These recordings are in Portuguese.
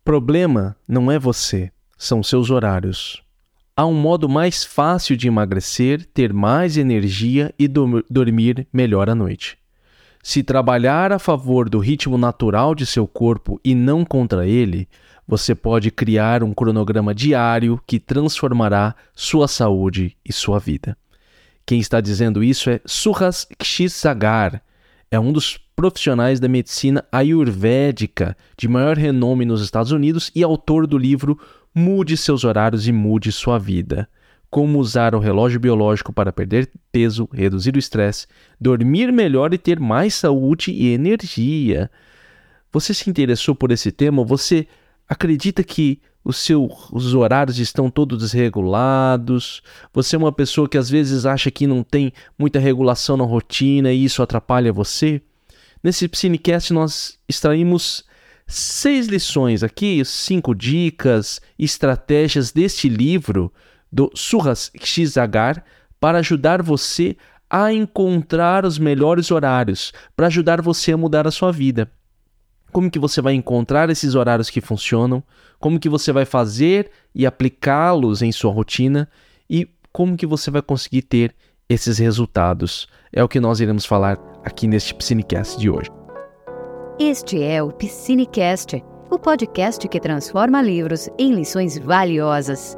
Problema não é você, são seus horários. Há um modo mais fácil de emagrecer, ter mais energia e dormir melhor à noite. Se trabalhar a favor do ritmo natural de seu corpo e não contra ele, você pode criar um cronograma diário que transformará sua saúde e sua vida. Quem está dizendo isso é Suhas Kshisagar. É um dos profissionais da medicina ayurvédica de maior renome nos Estados Unidos e autor do livro Mude Seus Horários e Mude Sua Vida. Como usar o relógio biológico para perder peso, reduzir o estresse, dormir melhor e ter mais saúde e energia. Você se interessou por esse tema? Você acredita que os horários estão todos desregulados? Você é uma pessoa que às vezes acha que não tem muita regulação na rotina e isso atrapalha você? Nesse Psinecast nós extraímos 6 lições aqui, 5 dicas, estratégias deste livro do Suhas Kshisagar para ajudar você a encontrar os melhores horários, para ajudar você a mudar a sua vida. Como que você vai encontrar esses horários que funcionam, como que você vai fazer e aplicá-los em sua rotina e como que você vai conseguir ter esses resultados. É o que nós iremos falar aqui neste Psinecast de hoje. Este é o Psinecast, o podcast que transforma livros em lições valiosas.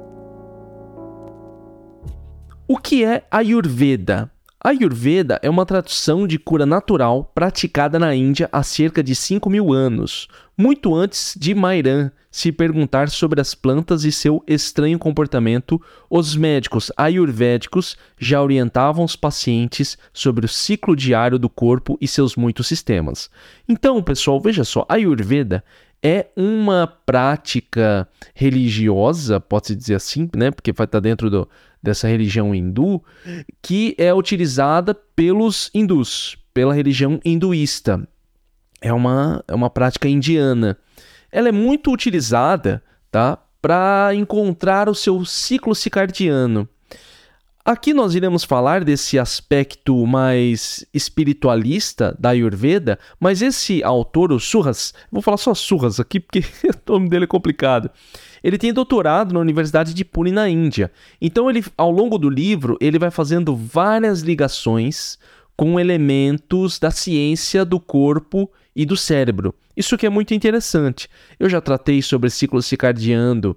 O que é Ayurveda? Ayurveda é uma tradição de cura natural praticada na Índia há cerca de 5.000 anos, muito antes de Mairan se perguntar sobre as plantas e seu estranho comportamento. Os médicos ayurvédicos já orientavam os pacientes sobre o ciclo diário do corpo e seus muitos sistemas. Então, pessoal, veja só, Ayurveda é uma prática religiosa, pode-se dizer assim, né? Porque vai estar dentro dessa religião hindu, que é utilizada pelos hindus, pela religião hinduísta. É uma prática indiana. Ela é muito utilizada, tá, para encontrar o seu ciclo circadiano. Aqui nós iremos falar desse aspecto mais espiritualista da Ayurveda, mas esse autor, o Suhas, vou falar só Suhas aqui porque o nome dele é complicado. Ele tem doutorado na Universidade de Pune, na Índia. Então, ao longo do livro, ele vai fazendo várias ligações com elementos da ciência do corpo e do cérebro. Isso que é muito interessante. Eu já tratei sobre ciclo circadiano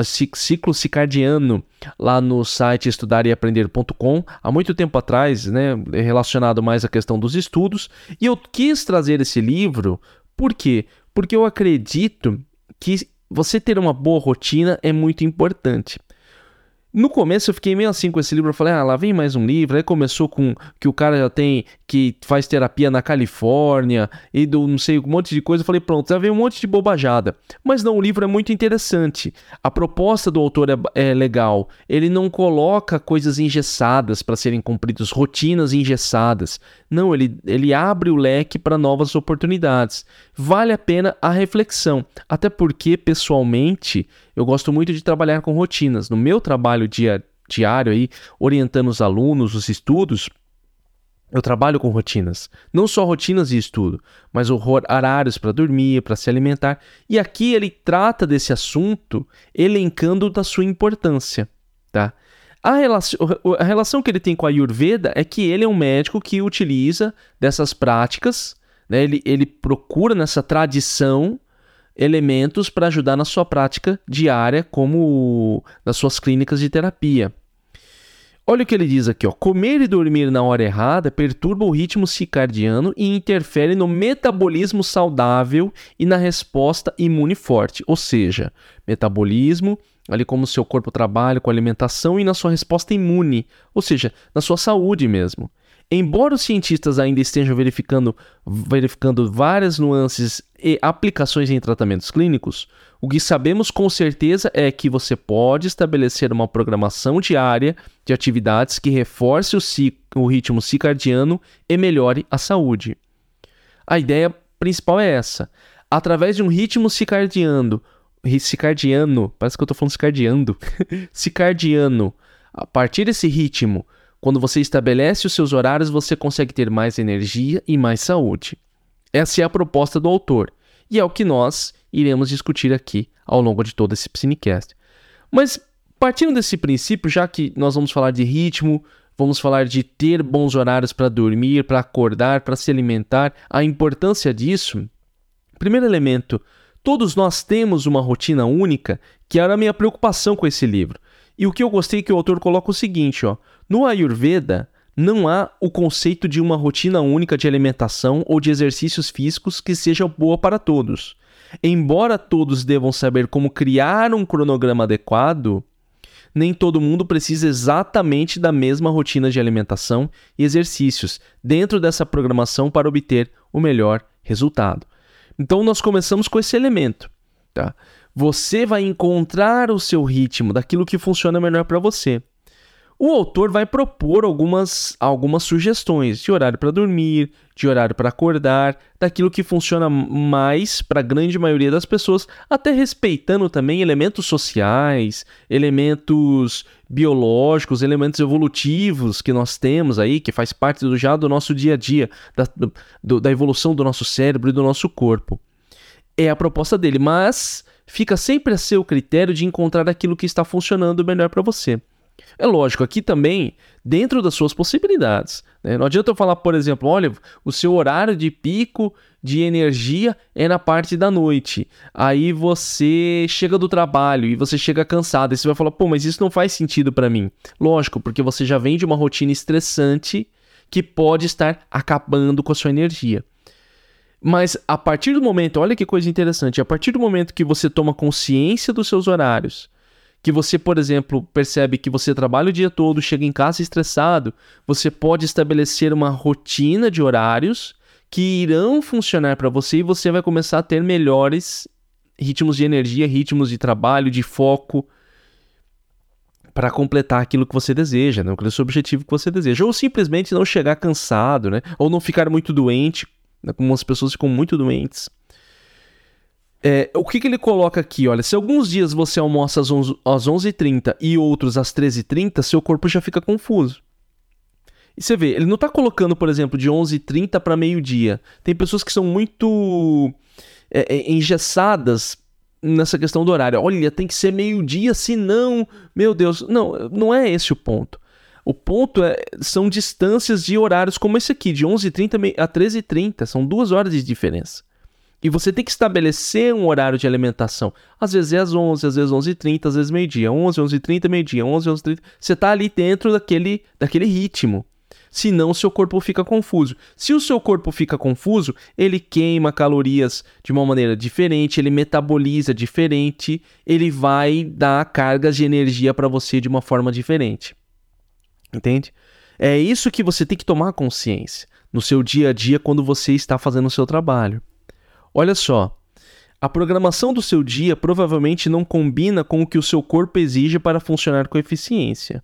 lá no site estudareaprender.com há muito tempo atrás, né, relacionado mais à questão dos estudos, e eu quis trazer esse livro, por quê? Porque eu acredito que você ter uma boa rotina é muito importante. No começo eu fiquei meio assim com esse livro, eu falei, lá vem mais um livro. Aí começou com que o cara já tem, que faz terapia na Califórnia e do não sei, um monte de coisa. Eu falei, pronto, já veio um monte de bobajada. Mas não, o livro é muito interessante. A proposta do autor é legal. Ele não coloca coisas engessadas para serem cumpridas, rotinas engessadas. Não, ele abre o leque para novas oportunidades. Vale a pena a reflexão. Até porque, pessoalmente, eu gosto muito de trabalhar com rotinas. No meu trabalho diário aí, orientando os alunos, os estudos, eu trabalho com rotinas. Não só rotinas de estudo, mas horários para dormir, para se alimentar. E aqui ele trata desse assunto elencando da sua importância, tá? A relação que ele tem com a Ayurveda é que ele é um médico que utiliza dessas práticas, né? Ele procura nessa tradição elementos para ajudar na sua prática diária, como nas suas clínicas de terapia. Olha o que ele diz aqui, ó. Comer e dormir na hora errada perturba o ritmo circadiano e interfere no metabolismo saudável e na resposta imune forte. Ou seja, metabolismo, ali como o seu corpo trabalha com a alimentação, e na sua resposta imune, ou seja, na sua saúde mesmo. Embora os cientistas ainda estejam verificando várias nuances e aplicações em tratamentos clínicos, o que sabemos com certeza é que você pode estabelecer uma programação diária de atividades que reforce o ritmo circadiano e melhore a saúde. A ideia principal é essa. Através de um ritmo circadiano, parece que eu estou falando circadiano, a partir desse ritmo, quando você estabelece os seus horários, você consegue ter mais energia e mais saúde. Essa é a proposta do autor. E é o que nós iremos discutir aqui ao longo de todo esse Psinecast. Mas partindo desse princípio, já que nós vamos falar de ritmo, vamos falar de ter bons horários para dormir, para acordar, para se alimentar, a importância disso, primeiro elemento, todos nós temos uma rotina única, que era a minha preocupação com esse livro. E o que eu gostei que o autor coloca é o seguinte, no Ayurveda, não há o conceito de uma rotina única de alimentação ou de exercícios físicos que seja boa para todos. Embora todos devam saber como criar um cronograma adequado, nem todo mundo precisa exatamente da mesma rotina de alimentação e exercícios dentro dessa programação para obter o melhor resultado. Então, nós começamos com esse elemento, tá? Você vai encontrar o seu ritmo daquilo que funciona melhor para você. O autor vai propor algumas sugestões de horário para dormir, de horário para acordar, daquilo que funciona mais para a grande maioria das pessoas, até respeitando também elementos sociais, elementos biológicos, elementos evolutivos que nós temos aí, que faz parte do nosso dia a dia, da evolução do nosso cérebro e do nosso corpo. É a proposta dele, mas fica sempre a seu critério de encontrar aquilo que está funcionando melhor para você. É lógico, aqui também, dentro das suas possibilidades, né? Não adianta eu falar, por exemplo, olha, o seu horário de pico de energia é na parte da noite. Aí você chega do trabalho e você chega cansado. E você vai falar, pô, mas isso não faz sentido para mim. Lógico, porque você já vem de uma rotina estressante que pode estar acabando com a sua energia. Mas a partir do momento, olha que coisa interessante, a partir do momento que você toma consciência dos seus horários, que você, por exemplo, percebe que você trabalha o dia todo, chega em casa estressado, você pode estabelecer uma rotina de horários que irão funcionar para você e você vai começar a ter melhores ritmos de energia, ritmos de trabalho, de foco, para completar aquilo que você deseja, né? Aquele objetivo que você deseja. Ou simplesmente não chegar cansado, né? Ou não ficar muito doente, né? Como as pessoas ficam muito doentes. O que ele coloca aqui? Olha, se alguns dias você almoça às 11h30 e outros às 13h30, seu corpo já fica confuso. E você vê, ele não está colocando, por exemplo, de 11h30 para meio-dia. Tem pessoas que são muito engessadas nessa questão do horário. Olha, tem que ser meio-dia, senão... Meu Deus, não é esse o ponto. O ponto são distâncias de horários como esse aqui, de 11h30 a 13h30. São 2 horas de diferença. E você tem que estabelecer um horário de alimentação. Às vezes é às 11, às vezes 11h30, às vezes meio-dia. 11, 11h30, meio-dia. 11, 11h30. Você está ali dentro daquele ritmo. Senão o seu corpo fica confuso. Se o seu corpo fica confuso, ele queima calorias de uma maneira diferente, ele metaboliza diferente, ele vai dar cargas de energia para você de uma forma diferente. Entende? É isso que você tem que tomar consciência no seu dia a dia quando você está fazendo o seu trabalho. Olha só, a programação do seu dia provavelmente não combina com o que o seu corpo exige para funcionar com eficiência.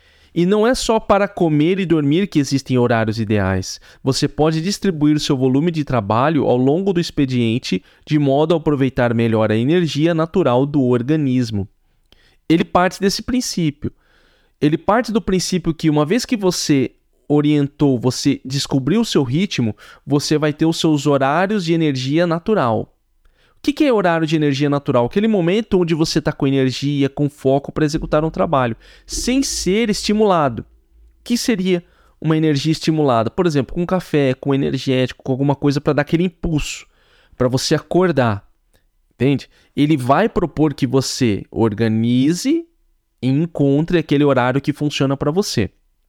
E não é só para comer e dormir que existem horários ideais. Você pode distribuir o seu volume de trabalho ao longo do expediente de modo a aproveitar melhor a energia natural do organismo. Ele parte desse princípio. Ele parte do princípio que uma vez que você orientou, você descobriu o seu ritmo, você vai ter os seus horários de energia natural. O que é horário de energia natural? Aquele momento onde você está com energia, com foco para executar um trabalho, sem ser estimulado. O que seria uma energia estimulada? Por exemplo, com café, com energético, com alguma coisa para dar aquele impulso, para você acordar. Entende? Ele vai propor que você organize e encontre aquele horário que funciona para você.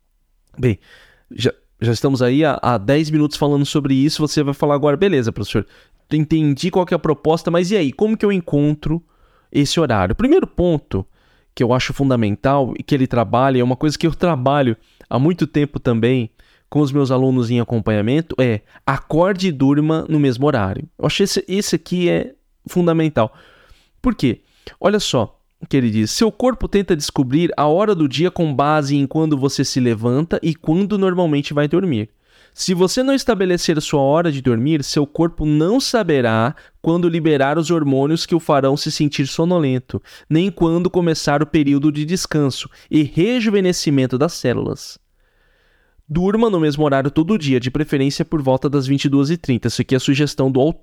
Bem, já estamos aí há 10 minutos falando sobre isso, você vai falar agora, beleza, professor, entendi qual que é a proposta, mas e aí, como que eu encontro esse horário? O primeiro ponto que eu acho fundamental e que ele trabalha, é uma coisa que eu trabalho há muito tempo também com os meus alunos em acompanhamento, é acorde e durma no mesmo horário. Eu acho esse aqui é fundamental. Por quê? Olha só, que ele diz, seu corpo tenta descobrir a hora do dia com base em quando você se levanta e quando normalmente vai dormir. Se você não estabelecer sua hora de dormir, seu corpo não saberá quando liberar os hormônios que o farão se sentir sonolento, nem quando começar o período de descanso e rejuvenescimento das células. Durma no mesmo horário todo dia, de preferência por volta das 22h30. Isso aqui é a sugestão do autor.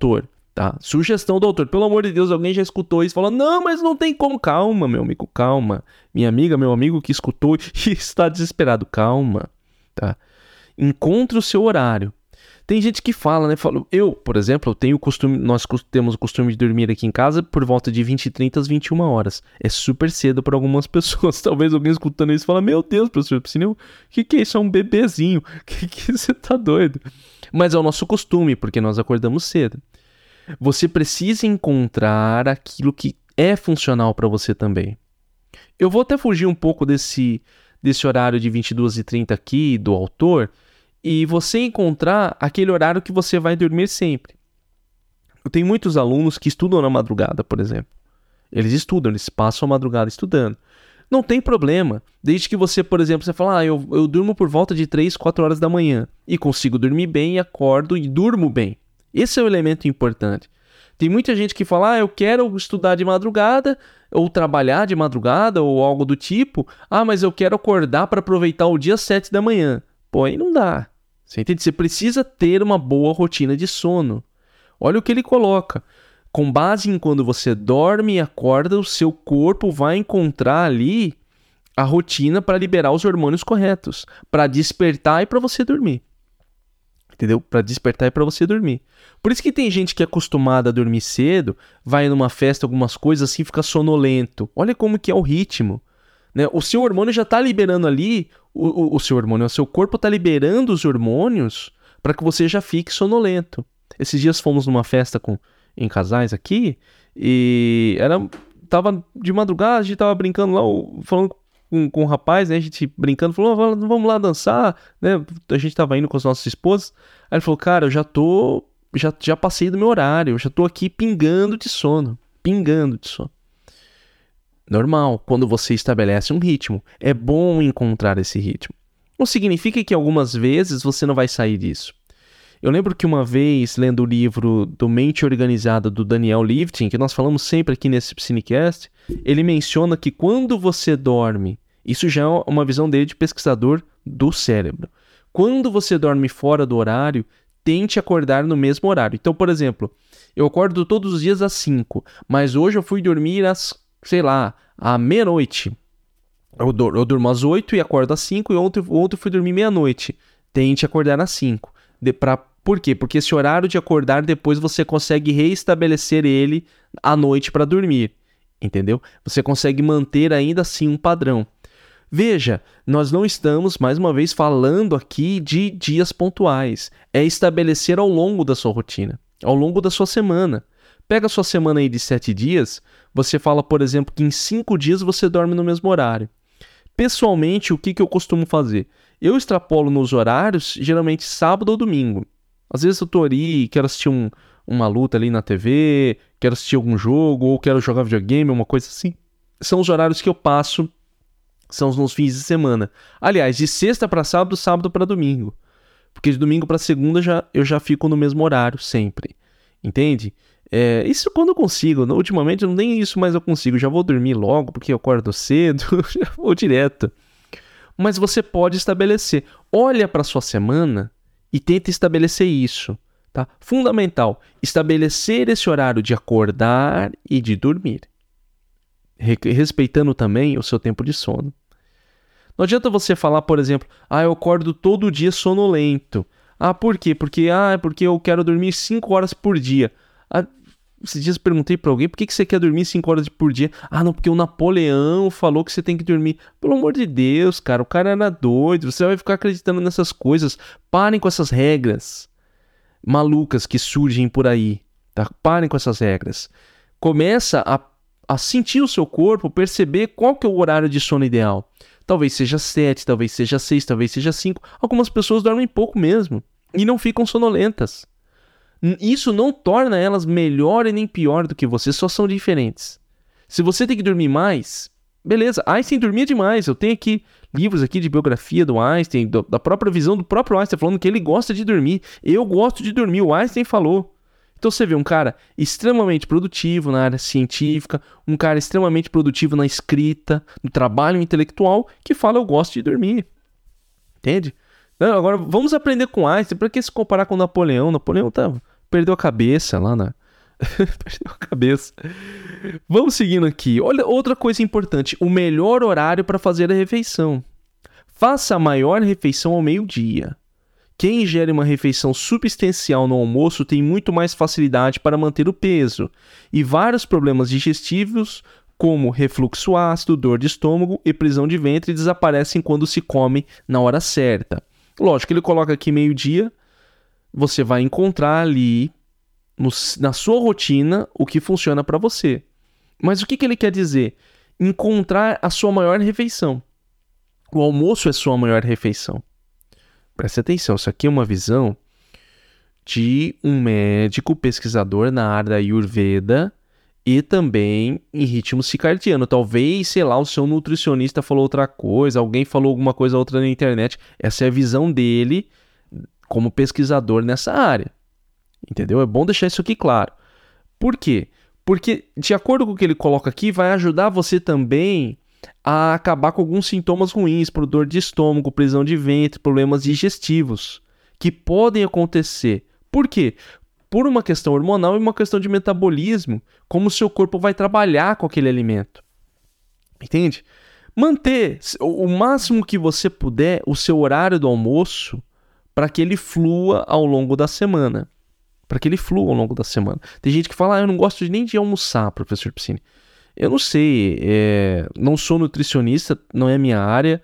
Tá? Sugestão do autor. Pelo amor de Deus, alguém já escutou isso e falou, não, mas não tem como. Calma, meu amigo, calma. Minha amiga, meu amigo que escutou e está desesperado. Calma, tá? Encontre o seu horário. Tem gente que fala, né? Eu, por exemplo, nós temos o costume de dormir aqui em casa por volta de 20h30 às 21 horas. É super cedo para algumas pessoas. Talvez alguém escutando isso fala, meu Deus, professor Piscinão, o que é isso? É um bebezinho. Que você tá doido? Mas é o nosso costume, porque nós acordamos cedo. Você precisa encontrar aquilo que é funcional para você também. Eu vou até fugir um pouco desse horário de 22h30 aqui do autor, e você encontrar aquele horário que você vai dormir sempre. Eu tenho muitos alunos que estudam na madrugada, por exemplo. Eles passam a madrugada estudando. Não tem problema, desde que você, por exemplo, você fala, eu durmo por volta de 3, 4 horas da manhã, e consigo dormir bem, acordo e durmo bem. Esse é o elemento importante. Tem muita gente que fala, eu quero estudar de madrugada, ou trabalhar de madrugada, ou algo do tipo, mas eu quero acordar para aproveitar o dia às 7 da manhã. Pô, aí não dá. Você entende? Você precisa ter uma boa rotina de sono. Olha o que ele coloca. Com base em quando você dorme e acorda, o seu corpo vai encontrar ali a rotina para liberar os hormônios corretos, para despertar e para você dormir. Entendeu? Para despertar e para você dormir. Por isso que tem gente que é acostumada a dormir cedo, vai numa festa, algumas coisas assim, fica sonolento. Olha como que é o ritmo. Né? O seu hormônio já está liberando ali, o seu corpo está liberando os hormônios para que você já fique sonolento. Esses dias fomos numa festa em casais aqui, e tava de madrugada, a gente tava brincando lá, falando com um rapaz, né, a gente brincando, falou, vamos lá dançar, né, a gente tava indo com as nossas esposas, aí ele falou, cara, eu já passei do meu horário, eu já tô aqui pingando de sono. Normal, quando você estabelece um ritmo, é bom encontrar esse ritmo. Não significa que algumas vezes você não vai sair disso. Eu lembro que uma vez, lendo o livro do Mente Organizada do Daniel Liftin, que nós falamos sempre aqui nesse Piscinecast, ele menciona que quando você dorme, isso já é uma visão dele de pesquisador do cérebro. Quando você dorme fora do horário, tente acordar no mesmo horário. Então, por exemplo, eu acordo todos os dias às 5, mas hoje eu fui dormir à meia-noite. Eu durmo às 8 e acordo às 5, e ontem eu fui dormir meia-noite. Tente acordar às 5. Por quê? Porque esse horário de acordar, depois você consegue reestabelecer ele à noite para dormir. Entendeu? Você consegue manter ainda assim um padrão. Veja, nós não estamos, mais uma vez, falando aqui de dias pontuais. É estabelecer ao longo da sua rotina, ao longo da sua semana. Pega a sua semana aí de 7 dias, você fala, por exemplo, que em 5 dias você dorme no mesmo horário. Pessoalmente, o que eu costumo fazer? Eu extrapolo nos horários, geralmente sábado ou domingo. Às vezes eu tô ali, quero assistir uma luta ali na TV, quero assistir algum jogo, ou quero jogar videogame, uma coisa assim. São os horários que eu passo, são nos fins de semana. Aliás, de sexta para sábado, sábado para domingo. Porque de domingo para segunda eu já fico no mesmo horário, sempre. Entende? Isso quando eu consigo. Ultimamente não tem isso, mas eu consigo. Já vou dormir logo, porque eu acordo cedo, já vou direto. Mas você pode estabelecer. Olha para sua semana e tenta estabelecer isso. Tá? Fundamental, estabelecer esse horário de acordar e de dormir. Respeitando também o seu tempo de sono. Não adianta você falar, por exemplo, eu acordo todo dia sonolento. Por quê? Porque eu quero dormir 5 horas por dia. Esses dias eu perguntei pra alguém, por que você quer dormir 5 horas por dia? Não, porque o Napoleão falou que você tem que dormir. Pelo amor de Deus, cara, o cara era doido. Você vai ficar acreditando nessas coisas. Parem com essas regras malucas que surgem por aí. Tá? Parem com essas regras. Começa a sentir o seu corpo, perceber qual que é o horário de sono ideal. Talvez seja 7, talvez seja 6, talvez seja 5. Algumas pessoas dormem pouco mesmo e não ficam sonolentas. Isso não torna elas melhor e nem pior do que você, só são diferentes. Se você tem que dormir mais, beleza, Einstein dormia demais. Eu tenho aqui livros aqui de biografia do Einstein, da própria visão do próprio Einstein, falando que ele gosta de dormir. Eu gosto de dormir, o Einstein falou. Então você vê um cara extremamente produtivo na área científica, um cara extremamente produtivo na escrita, no trabalho intelectual, que fala eu gosto de dormir. Entende? Então, agora vamos aprender com Einstein. Para que se comparar com Napoleão? Napoleão perdeu a cabeça lá Perdeu a cabeça. Vamos seguindo aqui. Olha, outra coisa importante. O melhor horário para fazer a refeição. Faça a maior refeição ao meio-dia. Quem ingere uma refeição substancial no almoço tem muito mais facilidade para manter o peso. E vários problemas digestivos, como refluxo ácido, dor de estômago e prisão de ventre, desaparecem quando se come na hora certa. Lógico, ele coloca aqui meio-dia. Você vai encontrar ali na sua rotina o que funciona para você. Mas o que ele quer dizer? Encontrar a sua maior refeição. O almoço é sua maior refeição. Preste atenção, isso aqui é uma visão de um médico pesquisador na área da Ayurveda e também em ritmo circadiano. Talvez, sei lá, o seu nutricionista falou outra coisa, alguém falou alguma coisa outra na internet. Essa é a visão dele como pesquisador nessa área. Entendeu? É bom deixar isso aqui claro. Por quê? Porque, de acordo com o que ele coloca aqui, vai ajudar você também a acabar com alguns sintomas ruins, por dor de estômago, prisão de ventre, problemas digestivos, que podem acontecer. Por quê? Por uma questão hormonal e uma questão de metabolismo, como o seu corpo vai trabalhar com aquele alimento. Entende? Manter o máximo que você puder o seu horário do almoço para que ele flua ao longo da semana. Tem gente que fala, eu não gosto nem de almoçar, professor Piscine. Eu não sei, não sou nutricionista, não é minha área.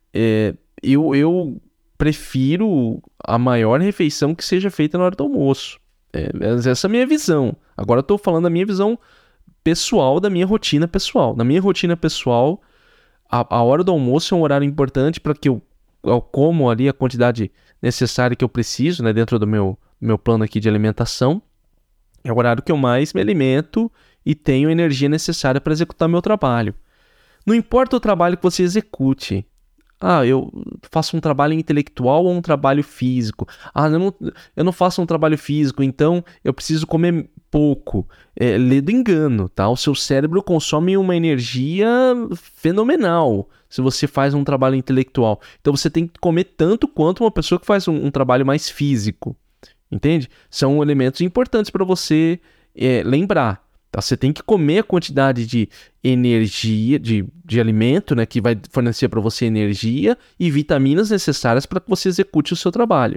Eu prefiro a maior refeição que seja feita na hora do almoço. Essa é a minha visão. Agora eu estou falando da minha visão pessoal, da minha rotina pessoal. Na minha rotina pessoal, a hora do almoço é um horário importante para que eu como ali a quantidade necessária que eu preciso, né, dentro do meu plano aqui de alimentação. É o horário que eu mais me alimento e tenho a energia necessária para executar meu trabalho. Não importa o trabalho que você execute. Eu faço um trabalho intelectual ou um trabalho físico. Eu não faço um trabalho físico, então eu preciso comer pouco. Lê do engano, tá? O seu cérebro consome uma energia fenomenal se você faz um trabalho intelectual. Então você tem que comer tanto quanto uma pessoa que faz um trabalho mais físico. Entende? São elementos importantes para você lembrar. Tá? Você tem que comer a quantidade de energia, de alimento, né, que vai fornecer para você energia e vitaminas necessárias para que você execute o seu trabalho.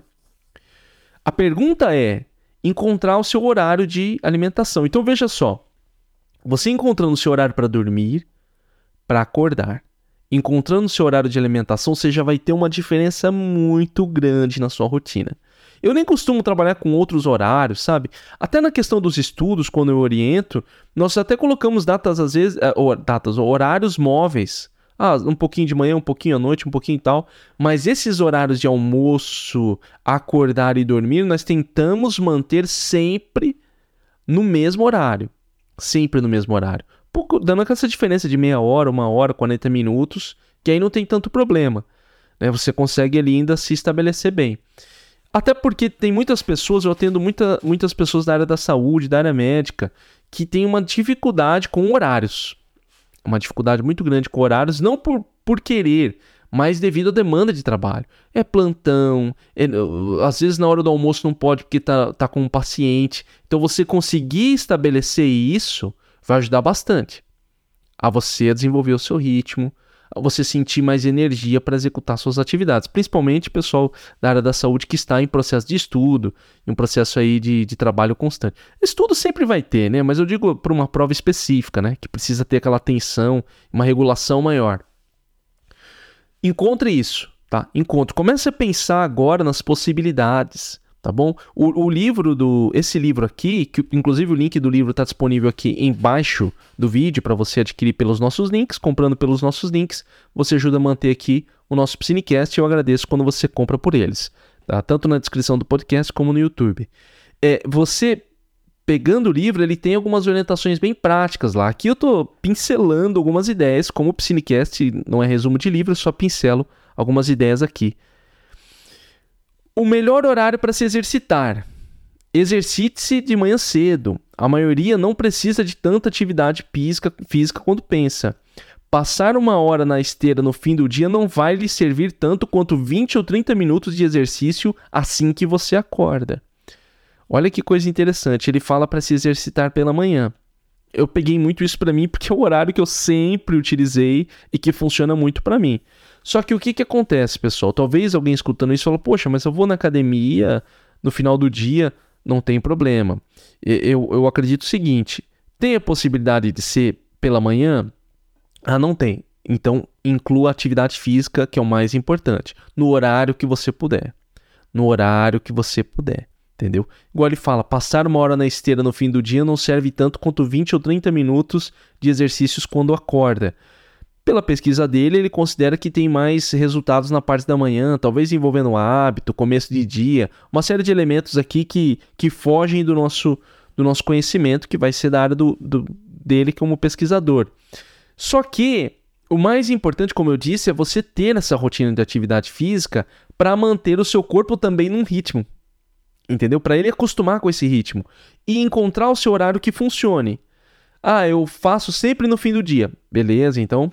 A pergunta é encontrar o seu horário de alimentação. Então veja só, você encontrando o seu horário para dormir, para acordar, encontrando o seu horário de alimentação, você já vai ter uma diferença muito grande na sua rotina. Eu nem costumo trabalhar com outros horários, sabe? Até na questão dos estudos, quando eu oriento, nós até colocamos datas, às vezes, horários móveis. Um pouquinho de manhã, um pouquinho à noite, um pouquinho e tal. Mas esses horários de almoço, acordar e dormir, nós tentamos manter sempre no mesmo horário. Sempre no mesmo horário. Dando essa diferença de meia hora, 1 hora, 40 minutos, que aí não tem tanto problema. Né? Você consegue ali ainda se estabelecer bem. Até porque tem muitas pessoas, eu atendo muitas pessoas da área da saúde, da área médica, que tem uma dificuldade com horários. Uma dificuldade muito grande com horários, não por querer, mas devido à demanda de trabalho. É plantão, às vezes na hora do almoço não pode porque tá com um paciente. Então você conseguir estabelecer isso vai ajudar bastante a você desenvolver o seu ritmo, a você sentir mais energia para executar suas atividades, principalmente o pessoal da área da saúde que está em processo de estudo, em um processo aí de trabalho constante. Estudo sempre vai ter, né? Mas eu digo para uma prova específica, né? Que precisa ter aquela atenção, uma regulação maior. Encontre isso, tá? Comece a pensar agora nas possibilidades, tá bom? Esse livro aqui, que inclusive o link do livro está disponível aqui embaixo do vídeo para você adquirir pelos nossos links. Comprando pelos nossos links, você ajuda a manter aqui o nosso Piscinecast e eu agradeço quando você compra por eles, tá? Tanto na descrição do podcast como no YouTube. Você pegando o livro, ele tem algumas orientações bem práticas lá. Aqui eu estou pincelando algumas ideias, como o Piscinecast não é resumo de livro, eu só pincelo algumas ideias aqui. O melhor horário para se exercitar. Exercite-se de manhã cedo. A maioria não precisa de tanta atividade física quanto pensa. Passar 1 hora na esteira no fim do dia não vai lhe servir tanto quanto 20 ou 30 minutos de exercício assim que você acorda. Olha que coisa interessante, ele fala para se exercitar pela manhã. Eu peguei muito isso para mim porque é o horário que eu sempre utilizei e que funciona muito para mim. Só que o que acontece, pessoal? Talvez alguém escutando isso fale, poxa, mas eu vou na academia no final do dia, não tem problema. Eu acredito o seguinte, tem a possibilidade de ser pela manhã? Ah, não tem. Então, inclua a atividade física, que é o mais importante, no horário que você puder. No horário que você puder, entendeu? Igual ele fala, passar 1 hora na esteira no fim do dia não serve tanto quanto 20 ou 30 minutos de exercícios quando acorda. Pela pesquisa dele, ele considera que tem mais resultados na parte da manhã, talvez envolvendo hábito, começo de dia, uma série de elementos aqui que fogem do nosso conhecimento, que vai ser da área dele como pesquisador. Só que o mais importante, como eu disse, é você ter essa rotina de atividade física para manter o seu corpo também num ritmo, entendeu? Para ele acostumar com esse ritmo e encontrar o seu horário que funcione. Ah, eu faço sempre no fim do dia. Beleza, então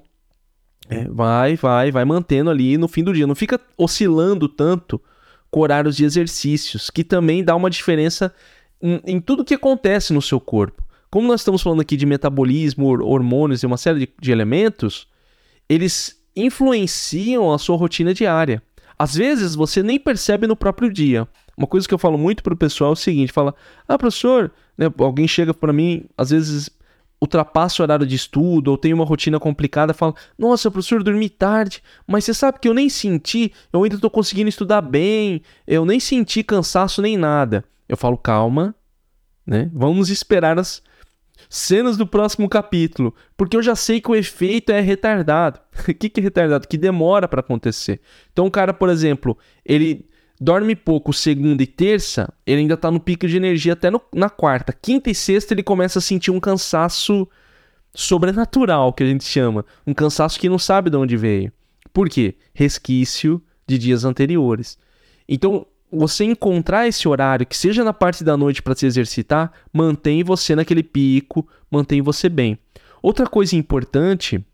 vai mantendo ali no fim do dia. Não fica oscilando tanto com horários de exercícios, que também dá uma diferença em tudo que acontece no seu corpo. Como nós estamos falando aqui de metabolismo, hormônios e uma série de elementos, eles influenciam a sua rotina diária. Às vezes você nem percebe no próprio dia. Uma coisa que eu falo muito para o pessoal é o seguinte, fala, professor, né, alguém chega para mim, às vezes ultrapassa o horário de estudo ou tem uma rotina complicada, fala, nossa, professor, eu dormi tarde, mas você sabe que eu nem senti, eu ainda estou conseguindo estudar bem, eu nem senti cansaço nem nada. Eu falo, calma, né? Vamos esperar as cenas do próximo capítulo, porque eu já sei que o efeito é retardado. O que é retardado? Que demora para acontecer. Então o cara, por exemplo, ele dorme pouco segunda e terça, ele ainda tá no pico de energia até na quarta. Quinta e sexta ele começa a sentir um cansaço sobrenatural, que a gente chama. Um cansaço que não sabe de onde veio. Por quê? Resquício de dias anteriores. Então, você encontrar esse horário, que seja na parte da noite para se exercitar, mantém você naquele pico, mantém você bem. Outra coisa importante,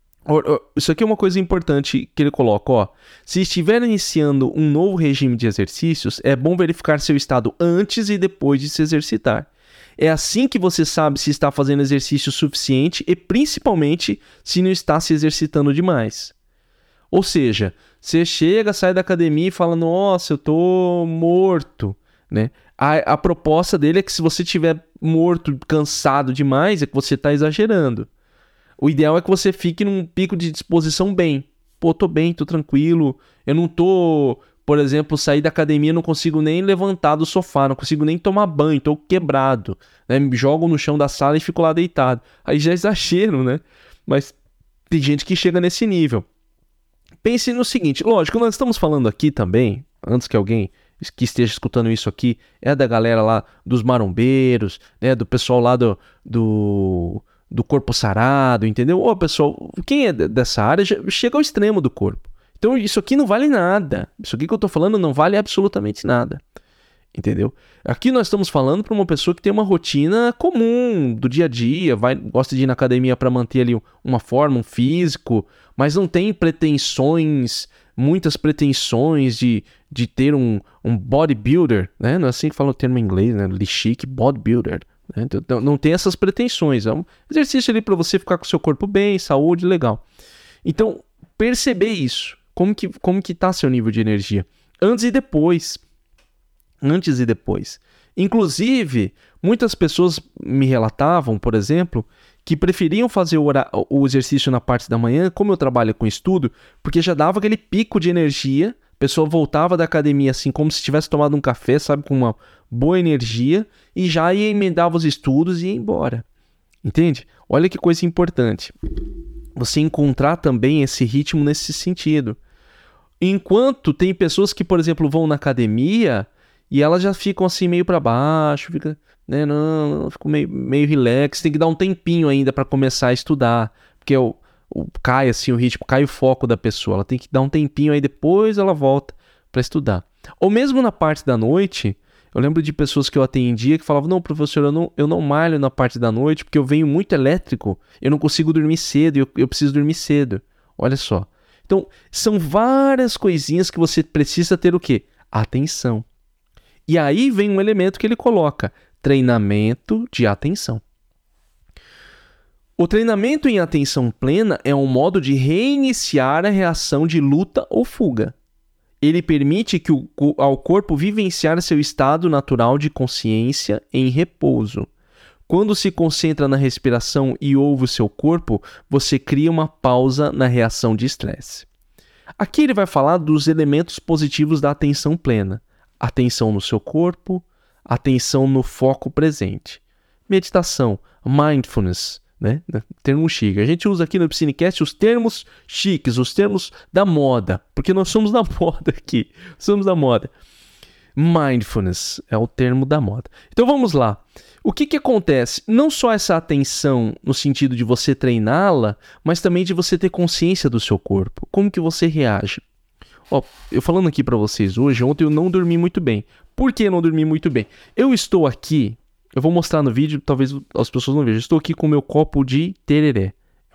isso aqui é uma coisa importante que ele coloca, se estiver iniciando um novo regime de exercícios, é bom verificar seu estado antes e depois de se exercitar. É assim que você sabe se está fazendo exercício suficiente e principalmente se não está se exercitando demais. Ou seja, você chega, sai da academia e fala, nossa, eu tô morto, né? A proposta dele é que se você estiver morto, cansado demais, é que você está exagerando. O ideal é que você fique num pico de disposição bem. Pô, tô bem, tô tranquilo, eu não tô, por exemplo, sair da academia, não consigo nem levantar do sofá, não consigo nem tomar banho, tô quebrado, né? Me jogo no chão da sala e fico lá deitado. Aí já é exagero, né? Mas tem gente que chega nesse nível. Pense no seguinte, lógico, nós estamos falando aqui também, antes que alguém que esteja escutando isso aqui, é da galera lá dos marombeiros, né, do pessoal lá do corpo sarado, entendeu? Ô, pessoal, quem é dessa área chega ao extremo do corpo. Então isso aqui não vale nada. Isso aqui que eu tô falando não vale absolutamente nada. Entendeu? Aqui nós estamos falando para uma pessoa que tem uma rotina comum do dia a dia, gosta de ir na academia para manter ali uma forma, um físico, mas não tem muitas pretensões de ter um bodybuilder, né? Não é assim que fala o termo em inglês, né? Chique, bodybuilder. Né? Então, não tem essas pretensões. É um exercício ali para você ficar com o seu corpo bem, saúde, legal. Então, perceber isso. Como que tá seu nível de energia? Antes e depois. Inclusive, muitas pessoas me relatavam, por exemplo, que preferiam fazer o exercício na parte da manhã, como eu trabalho com estudo, porque já dava aquele pico de energia, a pessoa voltava da academia assim, como se tivesse tomado um café, sabe, com uma boa energia, e já emendava os estudos e ia embora. Entende? Olha que coisa importante. Você encontrar também esse ritmo nesse sentido. Enquanto tem pessoas que, por exemplo, vão na academia e elas já ficam assim meio para baixo, fica, né, não, ficam meio relax, tem que dar um tempinho ainda para começar a estudar, porque cai assim o ritmo, cai o foco da pessoa, ela tem que dar um tempinho aí, depois ela volta para estudar. Ou mesmo na parte da noite, eu lembro de pessoas que eu atendia que falavam, não, professor, eu não malho na parte da noite porque eu venho muito elétrico, eu não consigo dormir cedo, eu preciso dormir cedo. Olha só. Então, são várias coisinhas que você precisa ter o quê? Atenção. E aí vem um elemento que ele coloca: treinamento de atenção. O treinamento em atenção plena é um modo de reiniciar a reação de luta ou fuga. Ele permite ao corpo vivenciar seu estado natural de consciência em repouso. Quando se concentra na respiração e ouve o seu corpo, você cria uma pausa na reação de estresse. Aqui ele vai falar dos elementos positivos da atenção plena. Atenção no seu corpo, atenção no foco presente. Meditação, mindfulness, né? Termo chique. A gente usa aqui no Piscinecast os termos chiques, os termos da moda, porque nós somos da moda aqui. Somos da moda. Mindfulness é o termo da moda. Então vamos lá. O que acontece? Não só essa atenção no sentido de você treiná-la, mas também de você ter consciência do seu corpo. Como que você reage? Eu falando aqui para vocês hoje, ontem eu não dormi muito bem. Por que não dormi muito bem? Eu estou aqui, eu vou mostrar no vídeo, talvez as pessoas não vejam. Eu estou aqui com o meu copo de tereré.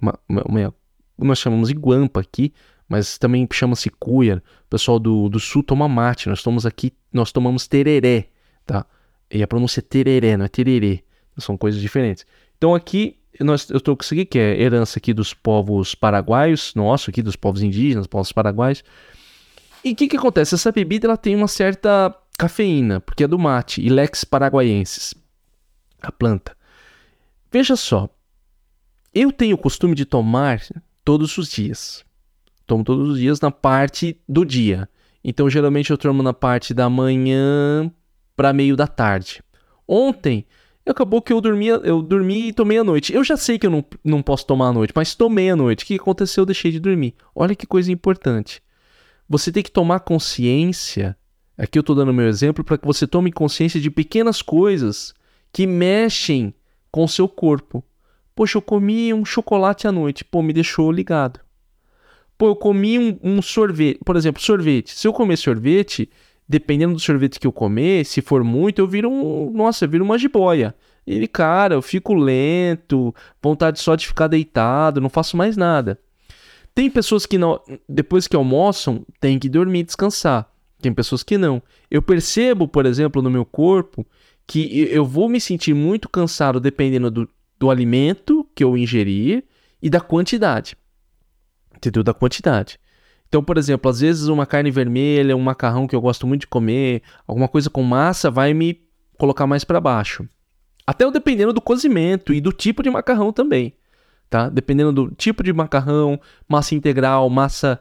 Nós chamamos de guampa aqui, mas também chama-se cuia. O pessoal do sul toma mate. Nós tomamos tereré, tá? E a pronúncia é tereré, não é tererê. São coisas diferentes. Então aqui, eu estou com isso aqui, que é herança aqui dos povos paraguaios, nosso aqui, dos povos indígenas, povos paraguaios. E o que acontece? Essa bebida ela tem uma certa cafeína, porque é do mate, Ilex paraguaiensis, a planta. Veja só, eu tenho o costume de tomar todos os dias. Tomo todos os dias na parte do dia. Então, geralmente eu tomo na parte da manhã para meio da tarde. Ontem, acabou que eu dormi e tomei à noite. Eu já sei que eu não posso tomar à noite, mas tomei à noite. O que aconteceu? Eu deixei de dormir. Olha que coisa importante. Você tem que tomar consciência, aqui eu estou dando meu exemplo, para que você tome consciência de pequenas coisas que mexem com o seu corpo. Poxa, eu comi um chocolate à noite, me deixou ligado. Eu comi um sorvete, por exemplo, sorvete. Se eu comer sorvete, dependendo do sorvete que eu comer, se for muito, eu viro uma jiboia. E, cara, eu fico lento, vontade só de ficar deitado, não faço mais nada. Tem pessoas que não, depois que almoçam, tem que dormir e descansar. Tem pessoas que não. Eu percebo, por exemplo, no meu corpo, que eu vou me sentir muito cansado dependendo do alimento que eu ingerir e da quantidade. Entendeu? Da quantidade. Então, por exemplo, às vezes uma carne vermelha, um macarrão que eu gosto muito de comer, alguma coisa com massa vai me colocar mais para baixo. Até dependendo do cozimento e do tipo de macarrão também. Tá? Dependendo do tipo de macarrão, massa integral, massa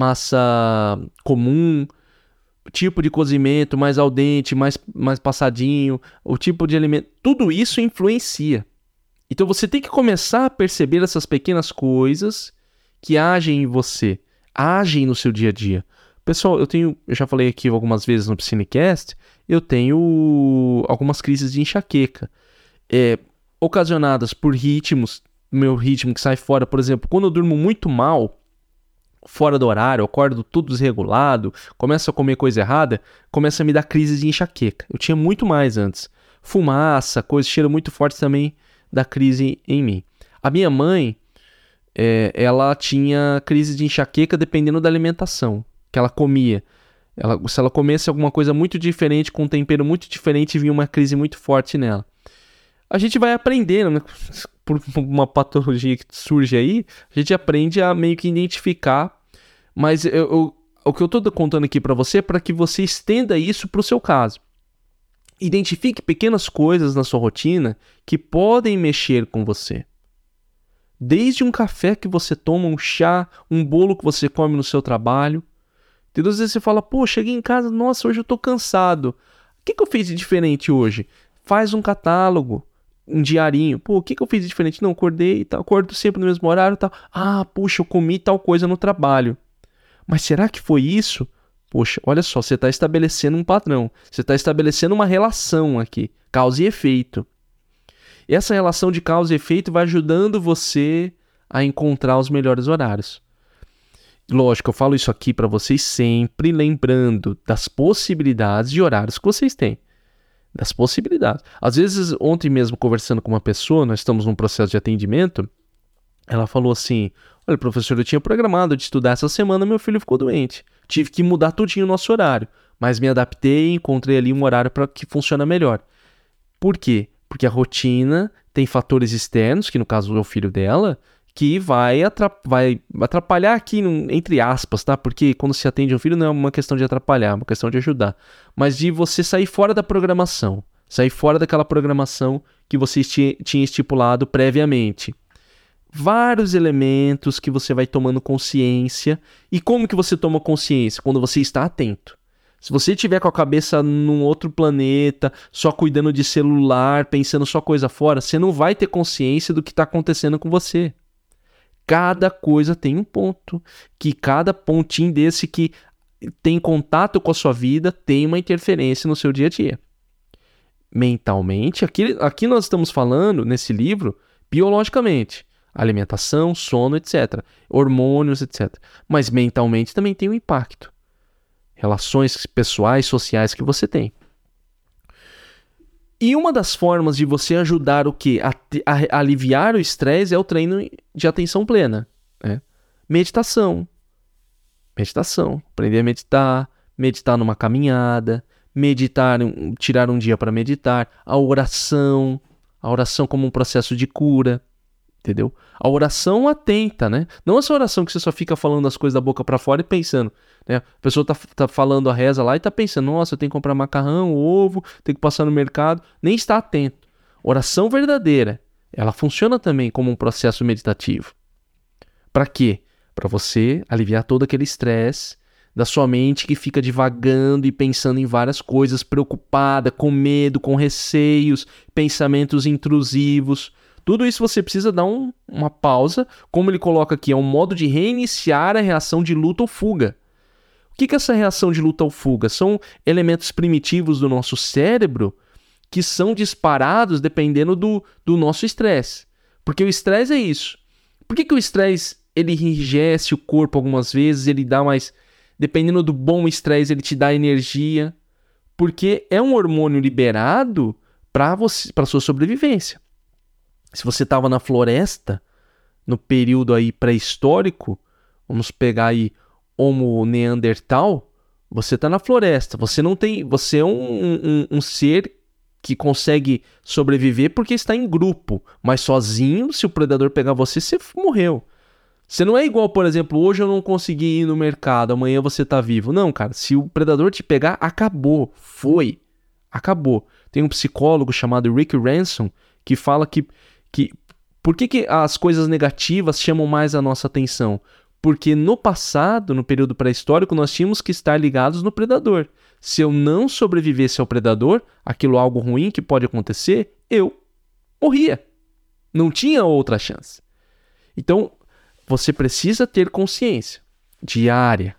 comum, tipo de cozimento, mais al dente, mais passadinho, o tipo de alimento, tudo isso influencia. Então você tem que começar a perceber essas pequenas coisas que agem em você, agem no seu dia a dia. Pessoal, eu já falei aqui algumas vezes no Piscinecast, eu tenho algumas crises de enxaqueca, ocasionadas por meu ritmo que sai fora. Por exemplo, quando eu durmo muito mal, fora do horário, eu acordo tudo desregulado, começo a comer coisa errada, começa a me dar crise de enxaqueca. Eu tinha muito mais antes. Fumaça, cheiro muito forte também dá crise em mim. A minha mãe, ela tinha crise de enxaqueca dependendo da alimentação que ela comia. Se ela comesse alguma coisa muito diferente, com um tempero muito diferente, vinha uma crise muito forte nela. A gente vai aprendendo, né? Por uma patologia que surge aí, a gente aprende a meio que identificar, mas o que eu estou contando aqui para você é para que você estenda isso para o seu caso. Identifique pequenas coisas na sua rotina que podem mexer com você. Desde um café que você toma, um chá, um bolo que você come no seu trabalho. Entendeu? Às vezes você fala, cheguei em casa, nossa, hoje eu estou cansado. O que eu fiz de diferente hoje? Faz um catálogo. Um diarinho. O que eu fiz de diferente? Não, acordei e tal. Acordo sempre no mesmo horário e tal. Eu comi tal coisa no trabalho. Mas será que foi isso? Olha só, você está estabelecendo um padrão. Você está estabelecendo uma relação aqui. Causa e efeito. E essa relação de causa e efeito vai ajudando você a encontrar os melhores horários. Lógico, eu falo isso aqui para vocês sempre lembrando das possibilidades de horários que vocês têm. Das possibilidades. Às vezes, ontem mesmo, conversando com uma pessoa, nós estamos num processo de atendimento, ela falou assim, olha, professor, eu tinha programado de estudar essa semana, meu filho ficou doente. Tive que mudar tudinho o nosso horário. mas me adaptei e encontrei ali um horário para que funciona melhor. Por quê? Porque a rotina tem fatores externos, que no caso é o filho dela, que vai atrapalhar aqui, entre aspas, tá? Porque quando se atende um filho não é uma questão de atrapalhar, é uma questão de ajudar. Mas de você sair fora da programação, sair fora daquela programação que você tinha estipulado previamente. Vários elementos que você vai tomando consciência. E como que você toma consciência? Quando você está atento. Se você estiver com a cabeça num outro planeta, só cuidando de celular, pensando só coisa fora, você não vai ter consciência do que está acontecendo com você. Cada coisa tem um ponto, que cada pontinho desse que tem contato com a sua vida tem uma interferência no seu dia a dia. Mentalmente, aqui nós estamos falando, nesse livro, biologicamente. Alimentação, sono, etc. Hormônios, etc. Mas mentalmente também tem um impacto. Relações pessoais, sociais que você tem. E uma das formas de você ajudar o quê? A aliviar o estresse é o treino de atenção plena. Né? Meditação. Aprender a meditar. Meditar numa caminhada. Tirar um dia para meditar. A oração como um processo de cura. Entendeu? A oração atenta, né? Não essa oração que você só fica falando as coisas da boca para fora e pensando, né? A pessoa tá falando a reza lá e tá pensando, nossa, eu tenho que comprar macarrão, ovo, tenho que passar no mercado. Nem está atento. Oração verdadeira, ela funciona também como um processo meditativo. Para quê? Para você aliviar todo aquele estresse da sua mente que fica divagando e pensando em várias coisas, preocupada, com medo, com receios, pensamentos intrusivos. Tudo isso você precisa dar uma pausa, como ele coloca aqui, é um modo de reiniciar a reação de luta ou fuga. O que é essa reação de luta ou fuga? São elementos primitivos do nosso cérebro que são disparados dependendo do nosso estresse. Porque o estresse é isso. Por que o estresse ele enrijece o corpo algumas vezes, ele dá mais... Dependendo do bom estresse, ele te dá energia. Porque é um hormônio liberado para a sua sobrevivência. Se você estava na floresta, no período aí pré-histórico, vamos pegar aí Homo Neandertal, você está na floresta, você é um ser que consegue sobreviver porque está em grupo, mas sozinho, se o predador pegar você morreu. Você não é igual, por exemplo, hoje eu não consegui ir no mercado, amanhã você está vivo. Não, cara, se o predador te pegar, acabou, acabou. Tem um psicólogo chamado Rick Ransom que fala que por que as coisas negativas chamam mais a nossa atenção? Porque no passado, no período pré-histórico, nós tínhamos que estar ligados no predador. Se eu não sobrevivesse ao predador, aquilo algo ruim que pode acontecer, eu morria. Não tinha outra chance. Então, você precisa ter consciência diária,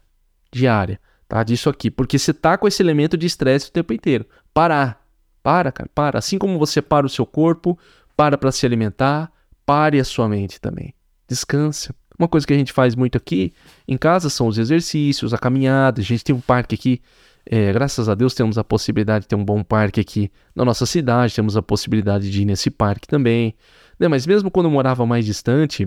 tá? Disso aqui, porque você tá com esse elemento de estresse o tempo inteiro. Para, cara, para. Assim como você para o seu corpo, para se alimentar, pare a sua mente também. Descansa. Uma coisa que a gente faz muito aqui em casa são os exercícios, a caminhada. A gente tem um parque aqui, graças a Deus temos a possibilidade de ter um bom parque aqui na nossa cidade, temos a possibilidade de ir nesse parque também. Né? Mas mesmo quando eu morava mais distante,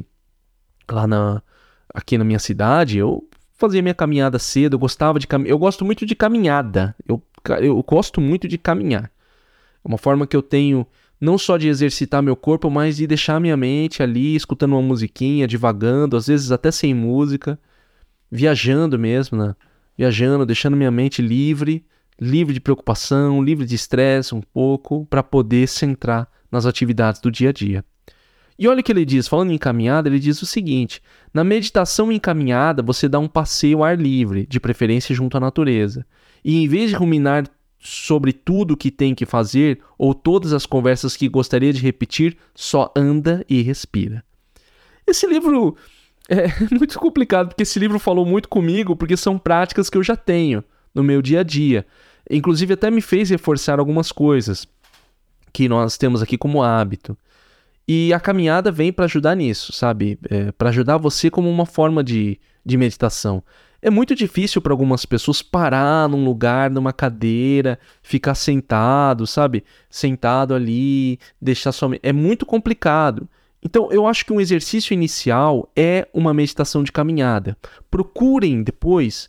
aqui na minha cidade, eu fazia minha caminhada cedo, eu gostava de caminhar. Eu gosto muito de caminhada, eu gosto muito de caminhar. É uma forma que eu tenho não só de exercitar meu corpo, mas de deixar minha mente ali, escutando uma musiquinha, divagando, às vezes até sem música, viajando mesmo, né? Viajando, deixando minha mente livre de preocupação, livre de estresse um pouco, para poder centrar nas atividades do dia a dia. E olha o que ele diz, falando em caminhada, ele diz o seguinte: na meditação em caminhada, você dá um passeio ao ar livre, de preferência junto à natureza. E em vez de ruminar sobre tudo o que tem que fazer ou todas as conversas que gostaria de repetir, só anda e respira. Esse livro é muito complicado, porque esse livro falou muito comigo, porque são práticas que eu já tenho no meu dia a dia. Inclusive até me fez reforçar algumas coisas que nós temos aqui como hábito. E a caminhada vem para ajudar nisso, sabe? Para ajudar você como uma forma de meditação. É muito difícil para algumas pessoas parar num lugar, numa cadeira, ficar sentado, sabe? Sentado ali, deixar sua... É muito complicado. Então, eu acho que um exercício inicial é uma meditação de caminhada. Procurem depois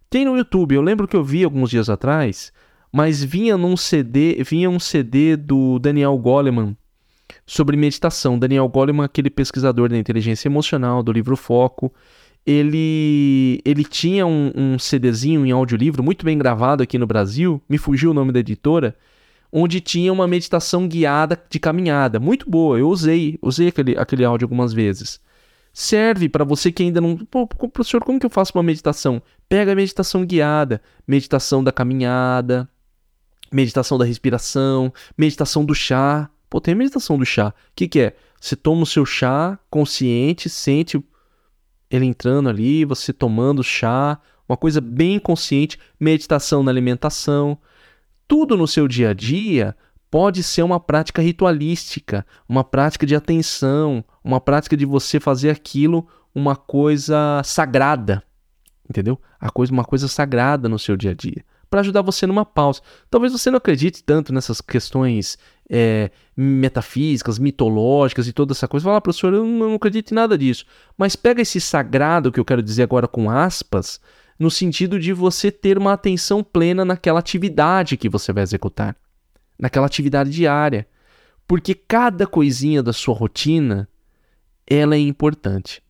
Tem no YouTube, eu lembro que eu vi alguns dias atrás, mas vinha um CD do Daniel Goleman sobre meditação. Daniel Goleman, aquele pesquisador da inteligência emocional, do livro Foco, ele tinha um CDzinho em audiolivro, muito bem gravado aqui no Brasil, me fugiu o nome da editora, onde tinha uma meditação guiada de caminhada, muito boa, eu usei aquele áudio algumas vezes. Serve para você que ainda não... Pô, professor, como que eu faço uma meditação? Pega a meditação guiada, meditação da caminhada, meditação da respiração, meditação do chá. Pô, tem a meditação do chá. O que é? Você toma o seu chá consciente, sente ele entrando ali, você tomando o chá, uma coisa bem consciente, meditação na alimentação. Tudo no seu dia a dia pode ser uma prática ritualística, uma prática de atenção, uma prática de você fazer aquilo uma coisa sagrada, entendeu? Uma coisa sagrada no seu dia a dia, para ajudar você numa pausa. Talvez você não acredite tanto nessas questões metafísicas, mitológicas e toda essa coisa. Fala, professor, eu não acredito em nada disso. Mas pega esse sagrado, que eu quero dizer agora com aspas, no sentido de você ter uma atenção plena naquela atividade que você vai executar, naquela atividade diária. Porque cada coisinha da sua rotina, ela é importante.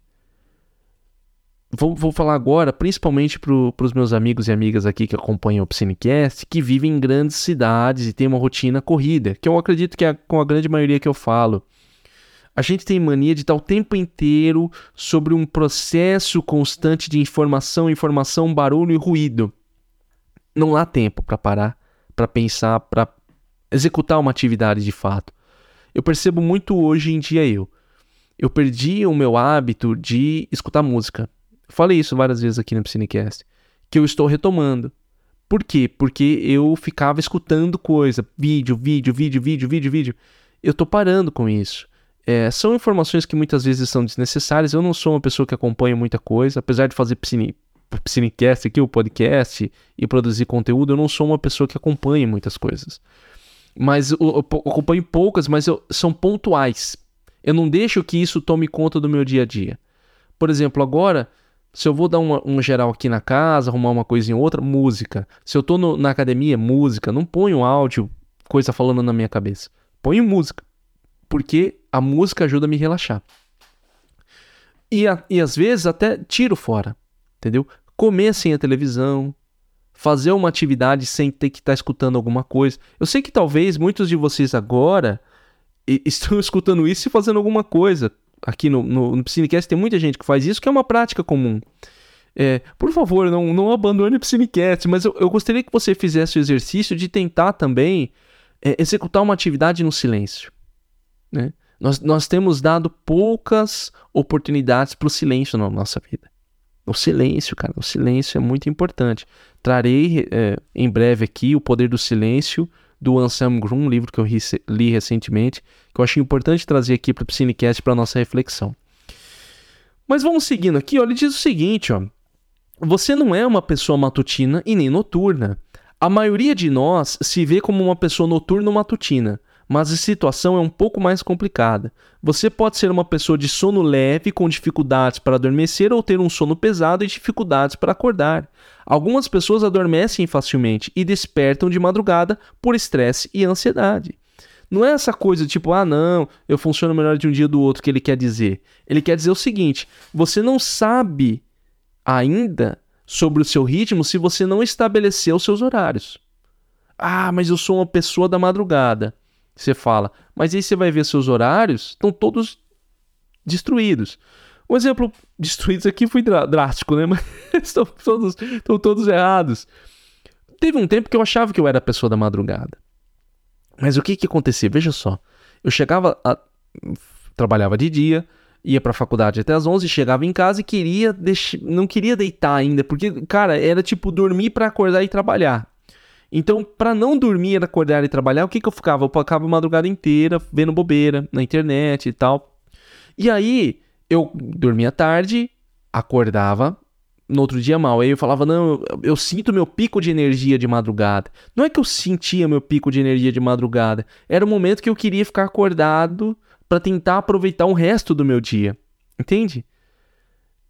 Vou falar agora, principalmente para os meus amigos e amigas aqui que acompanham o Psinecast, que vivem em grandes cidades e têm uma rotina corrida, que eu acredito que é com a grande maioria que eu falo. A gente tem mania de estar o tempo inteiro sobre um processo constante de informação, barulho e ruído. Não há tempo para parar, para pensar, para executar uma atividade de fato. Eu percebo muito hoje em dia eu perdi o meu hábito de escutar música. Falei isso várias vezes aqui no Psinecast, que eu estou retomando. Por quê? Porque eu ficava escutando coisa, vídeo. Eu estou parando com isso. São informações que muitas vezes são desnecessárias. Eu não sou uma pessoa que acompanha muita coisa, apesar de fazer Psinecast aqui, o podcast, e produzir conteúdo, eu não sou uma pessoa que acompanha muitas coisas. Mas eu acompanho poucas, mas são pontuais. Eu não deixo que isso tome conta do meu dia a dia. Por exemplo, agora, se eu vou dar um geral aqui na casa, arrumar uma coisinha ou outra, música. Se eu tô na academia, música. Não ponho áudio, coisa falando na minha cabeça. Ponho música. Porque a música ajuda a me relaxar. E às vezes até tiro fora. Entendeu? Comer sem a televisão. Fazer uma atividade sem ter que estar escutando alguma coisa. Eu sei que talvez muitos de vocês agora estão escutando isso e fazendo alguma coisa. Aqui no Psinecast tem muita gente que faz isso, que é uma prática comum. Por favor, não abandone o Psinecast, mas eu gostaria que você fizesse o exercício de tentar também executar uma atividade no silêncio. Né? Nós temos dado poucas oportunidades para o silêncio na nossa vida. O silêncio, cara, o silêncio é muito importante. Trarei em breve aqui O Poder do Silêncio, do Anselm Grun, um livro que eu li recentemente, que eu achei importante trazer aqui para o Psinecast para nossa reflexão. Mas vamos seguindo aqui, ele diz o seguinte, você não é uma pessoa matutina e nem noturna. A maioria de nós se vê como uma pessoa noturna ou matutina, mas a situação é um pouco mais complicada. Você pode ser uma pessoa de sono leve, com dificuldades para adormecer, ou ter um sono pesado e dificuldades para acordar. Algumas pessoas adormecem facilmente e despertam de madrugada por estresse e ansiedade. Não é essa coisa tipo, não, eu funciono melhor de um dia do outro, que ele quer dizer. Ele quer dizer o seguinte, você não sabe ainda sobre o seu ritmo se você não estabeleceu os seus horários. Mas eu sou uma pessoa da madrugada. Você fala, mas aí você vai ver seus horários, estão todos destruídos. Um exemplo, destruídos aqui foi drástico, né? Mas estão todos errados. Teve um tempo que eu achava que eu era a pessoa da madrugada. Mas o que acontecia? Veja só, eu trabalhava de dia, ia pra faculdade até as 11, chegava em casa e não queria deitar ainda, porque, cara, era tipo dormir pra acordar e trabalhar. Então, para não dormir, acordar e trabalhar, o que eu ficava? Eu ficava a madrugada inteira vendo bobeira na internet e tal. E aí, eu dormia tarde, acordava, no outro dia mal. Aí eu falava, não, eu sinto meu pico de energia de madrugada. Não é que eu sentia meu pico de energia de madrugada. Era o momento que eu queria ficar acordado para tentar aproveitar o resto do meu dia. Entende?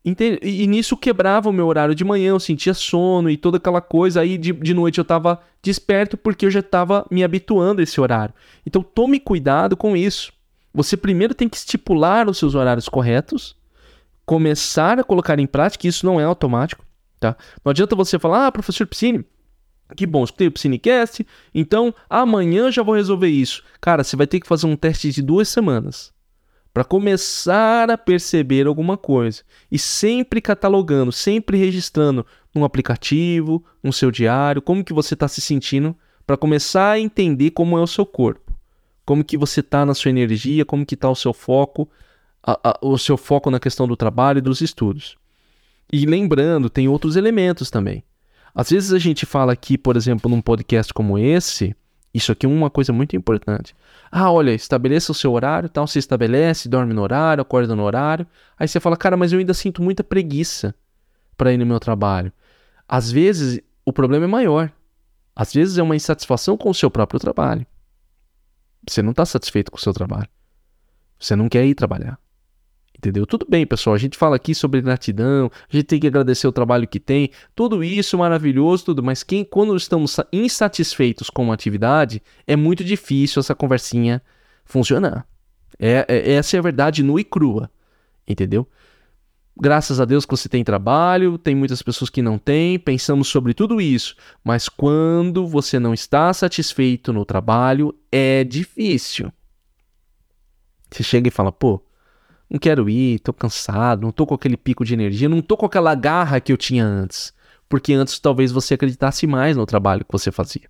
E nisso quebrava o meu horário de manhã, eu sentia sono e toda aquela coisa. Aí de noite eu estava desperto porque eu já estava me habituando a esse horário. Então tome cuidado com isso. Você primeiro tem que estipular os seus horários corretos, começar a colocar em prática, isso não é automático, tá? Não adianta você falar, professor Piscine, que bom, escutei o Piscinecast, então amanhã já vou resolver isso. Cara, você vai ter que fazer um teste de 2 semanas para começar a perceber alguma coisa. E sempre catalogando, sempre registrando num aplicativo, no seu diário, como que você está se sentindo, para começar a entender como é o seu corpo. Como que você está na sua energia, como que está o seu foco, o seu foco na questão do trabalho e dos estudos. E lembrando, tem outros elementos também. Às vezes a gente fala aqui, por exemplo, num podcast como esse, isso aqui é uma coisa muito importante. Olha, estabeleça o seu horário, tal, você estabelece, dorme no horário, acorda no horário. Aí você fala, cara, mas eu ainda sinto muita preguiça para ir no meu trabalho. Às vezes o problema é maior. Às vezes é uma insatisfação com o seu próprio trabalho. Você não está satisfeito com o seu trabalho. Você não quer ir trabalhar. Entendeu? Tudo bem, pessoal. A gente fala aqui sobre gratidão, a gente tem que agradecer o trabalho que tem, tudo isso maravilhoso, tudo. Mas quando estamos insatisfeitos com uma atividade, é muito difícil essa conversinha funcionar. Essa é a verdade nua e crua. Entendeu? Graças a Deus que você tem trabalho, tem muitas pessoas que não têm, pensamos sobre tudo isso. Mas quando você não está satisfeito no trabalho, é difícil. Você chega e fala, pô, não quero ir, tô cansado, não tô com aquele pico de energia, não tô com aquela garra que eu tinha antes. Porque antes talvez você acreditasse mais no trabalho que você fazia.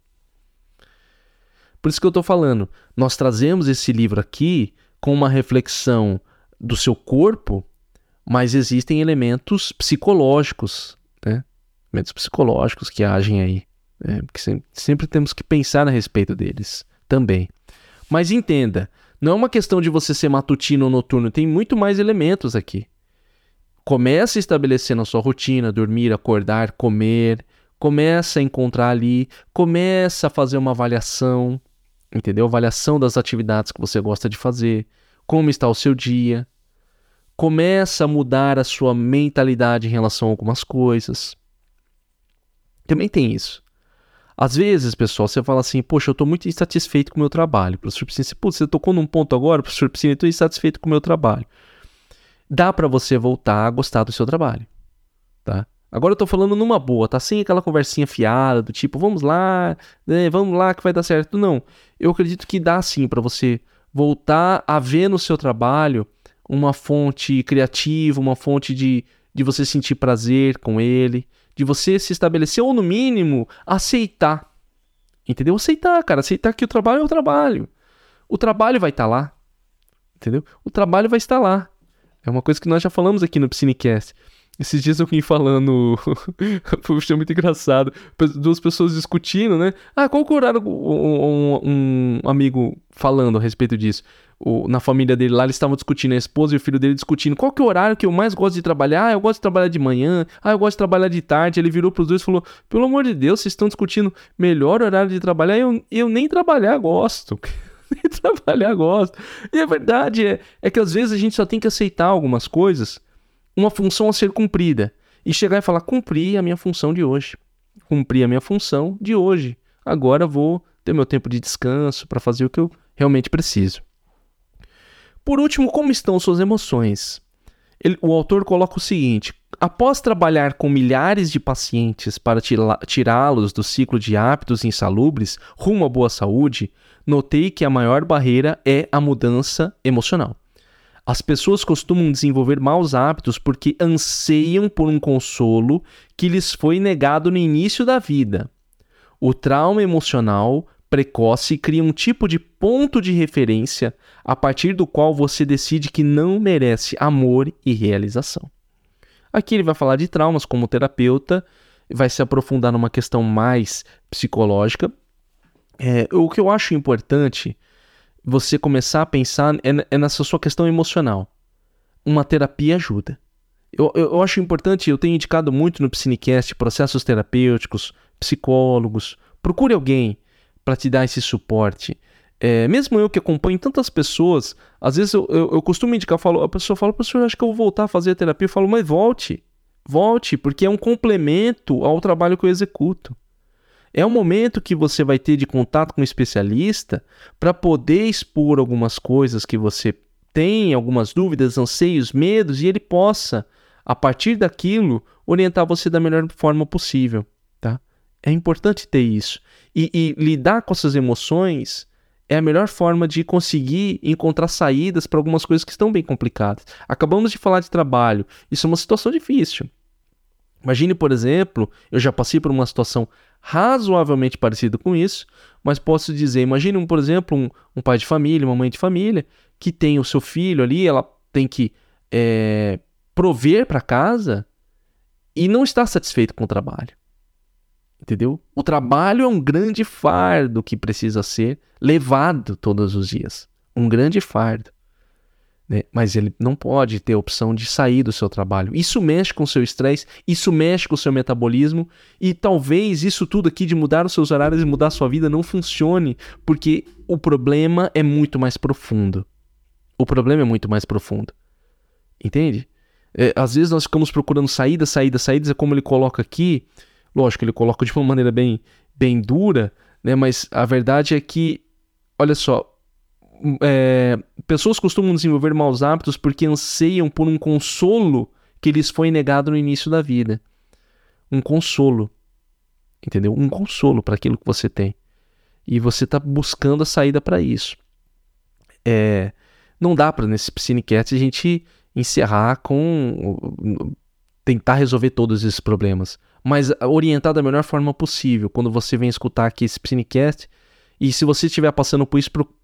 Por isso que eu tô falando, nós trazemos esse livro aqui com uma reflexão do seu corpo, mas existem elementos psicológicos, né? Elementos psicológicos que agem aí. Porque sempre temos que pensar a respeito deles também. Mas entenda, não é uma questão de você ser matutino ou noturno, tem muito mais elementos aqui. Começa a estabelecer na sua rotina, dormir, acordar, comer, começa a encontrar ali, começa a fazer uma avaliação, entendeu? Avaliação das atividades que você gosta de fazer, como está o seu dia. Começa a mudar a sua mentalidade em relação a algumas coisas. Também tem isso. Às vezes, pessoal, você fala assim, poxa, eu estou muito insatisfeito com o meu trabalho. Professor Piscine, você tocou num ponto agora, professor Piscine, eu estou insatisfeito com o meu trabalho. Dá para você voltar a gostar do seu trabalho, tá? Agora eu estou falando numa boa, tá? Sem aquela conversinha fiada, do tipo, vamos lá, né? Vamos lá que vai dar certo. Não, eu acredito que dá sim para você voltar a ver no seu trabalho uma fonte criativa, uma fonte de você sentir prazer com ele, de você se estabelecer, ou no mínimo, aceitar. Entendeu? Aceitar, cara. Aceitar que o trabalho é o trabalho. O trabalho vai estar lá. Entendeu? O trabalho vai estar lá. É uma coisa que nós já falamos aqui no Piscinecast. Esses dias eu vim falando... Puxa, é muito engraçado. 2 pessoas discutindo, né? Qual que é o horário? Um amigo falando a respeito disso. Na família dele lá, eles estavam discutindo, a esposa e o filho dele discutindo. Qual que é o horário que eu mais gosto de trabalhar? Eu gosto de trabalhar de manhã. Eu gosto de trabalhar de tarde. Ele virou pros 2 e falou, pelo amor de Deus, vocês estão discutindo melhor horário de trabalhar. Eu nem trabalhar gosto. Nem trabalhar gosto. E a verdade é que às vezes a gente só tem que aceitar algumas coisas, uma função a ser cumprida, e chegar e falar, cumpri a minha função de hoje. Cumpri a minha função de hoje. Agora vou ter meu tempo de descanso para fazer o que eu realmente preciso. Por último, como estão suas emoções? O autor coloca o seguinte, após trabalhar com milhares de pacientes para tirá-los do ciclo de hábitos insalubres rumo à boa saúde, notei que a maior barreira é a mudança emocional. As pessoas costumam desenvolver maus hábitos porque anseiam por um consolo que lhes foi negado no início da vida. O trauma emocional precoce cria um tipo de ponto de referência a partir do qual você decide que não merece amor e realização. Aqui ele vai falar de traumas como terapeuta, vai se aprofundar numa questão mais psicológica. O que eu acho importante você começar a pensar nessa sua questão emocional. Uma terapia ajuda. Eu acho importante, eu tenho indicado muito no Piscinecast processos terapêuticos, psicólogos. Procure alguém para te dar esse suporte. Mesmo eu que acompanho tantas pessoas, às vezes eu costumo indicar, a pessoa fala, professor, acho que eu vou voltar a fazer a terapia. Eu falo, mas volte, porque é um complemento ao trabalho que eu executo. É um momento que você vai ter de contato com um especialista para poder expor algumas coisas que você tem, algumas dúvidas, anseios, medos, e ele possa, a partir daquilo, orientar você da melhor forma possível, tá? É importante ter isso. E lidar com essas emoções é a melhor forma de conseguir encontrar saídas para algumas coisas que estão bem complicadas. Acabamos de falar de trabalho. Isso é uma situação difícil. Imagine, por exemplo, eu já passei por uma situação razoavelmente parecida com isso, mas posso dizer, imagine, por exemplo, um pai de família, uma mãe de família, que tem o seu filho ali, ela tem que prover para casa e não está satisfeito com o trabalho. Entendeu? O trabalho é um grande fardo que precisa ser levado todos os dias. Um grande fardo. Né? Mas ele não pode ter a opção de sair do seu trabalho. Isso mexe com o seu estresse, isso mexe com o seu metabolismo, e talvez isso tudo aqui de mudar os seus horários e mudar a sua vida não funcione, porque o problema é muito mais profundo. O problema é muito mais profundo. Entende? Às vezes nós ficamos procurando saídas, é como ele coloca aqui. Lógico, ele coloca de uma maneira bem dura, né? Mas a verdade é que, olha só, pessoas costumam desenvolver maus hábitos porque anseiam por um consolo que lhes foi negado no início da vida. Um consolo, entendeu? Um consolo para aquilo que você tem. E você está buscando a saída para isso. Não dá para, nesse Psinecast, a gente encerrar com tentar resolver todos esses problemas, mas orientar da melhor forma possível. Quando você vem escutar aqui esse Psinecast, e se você estiver passando por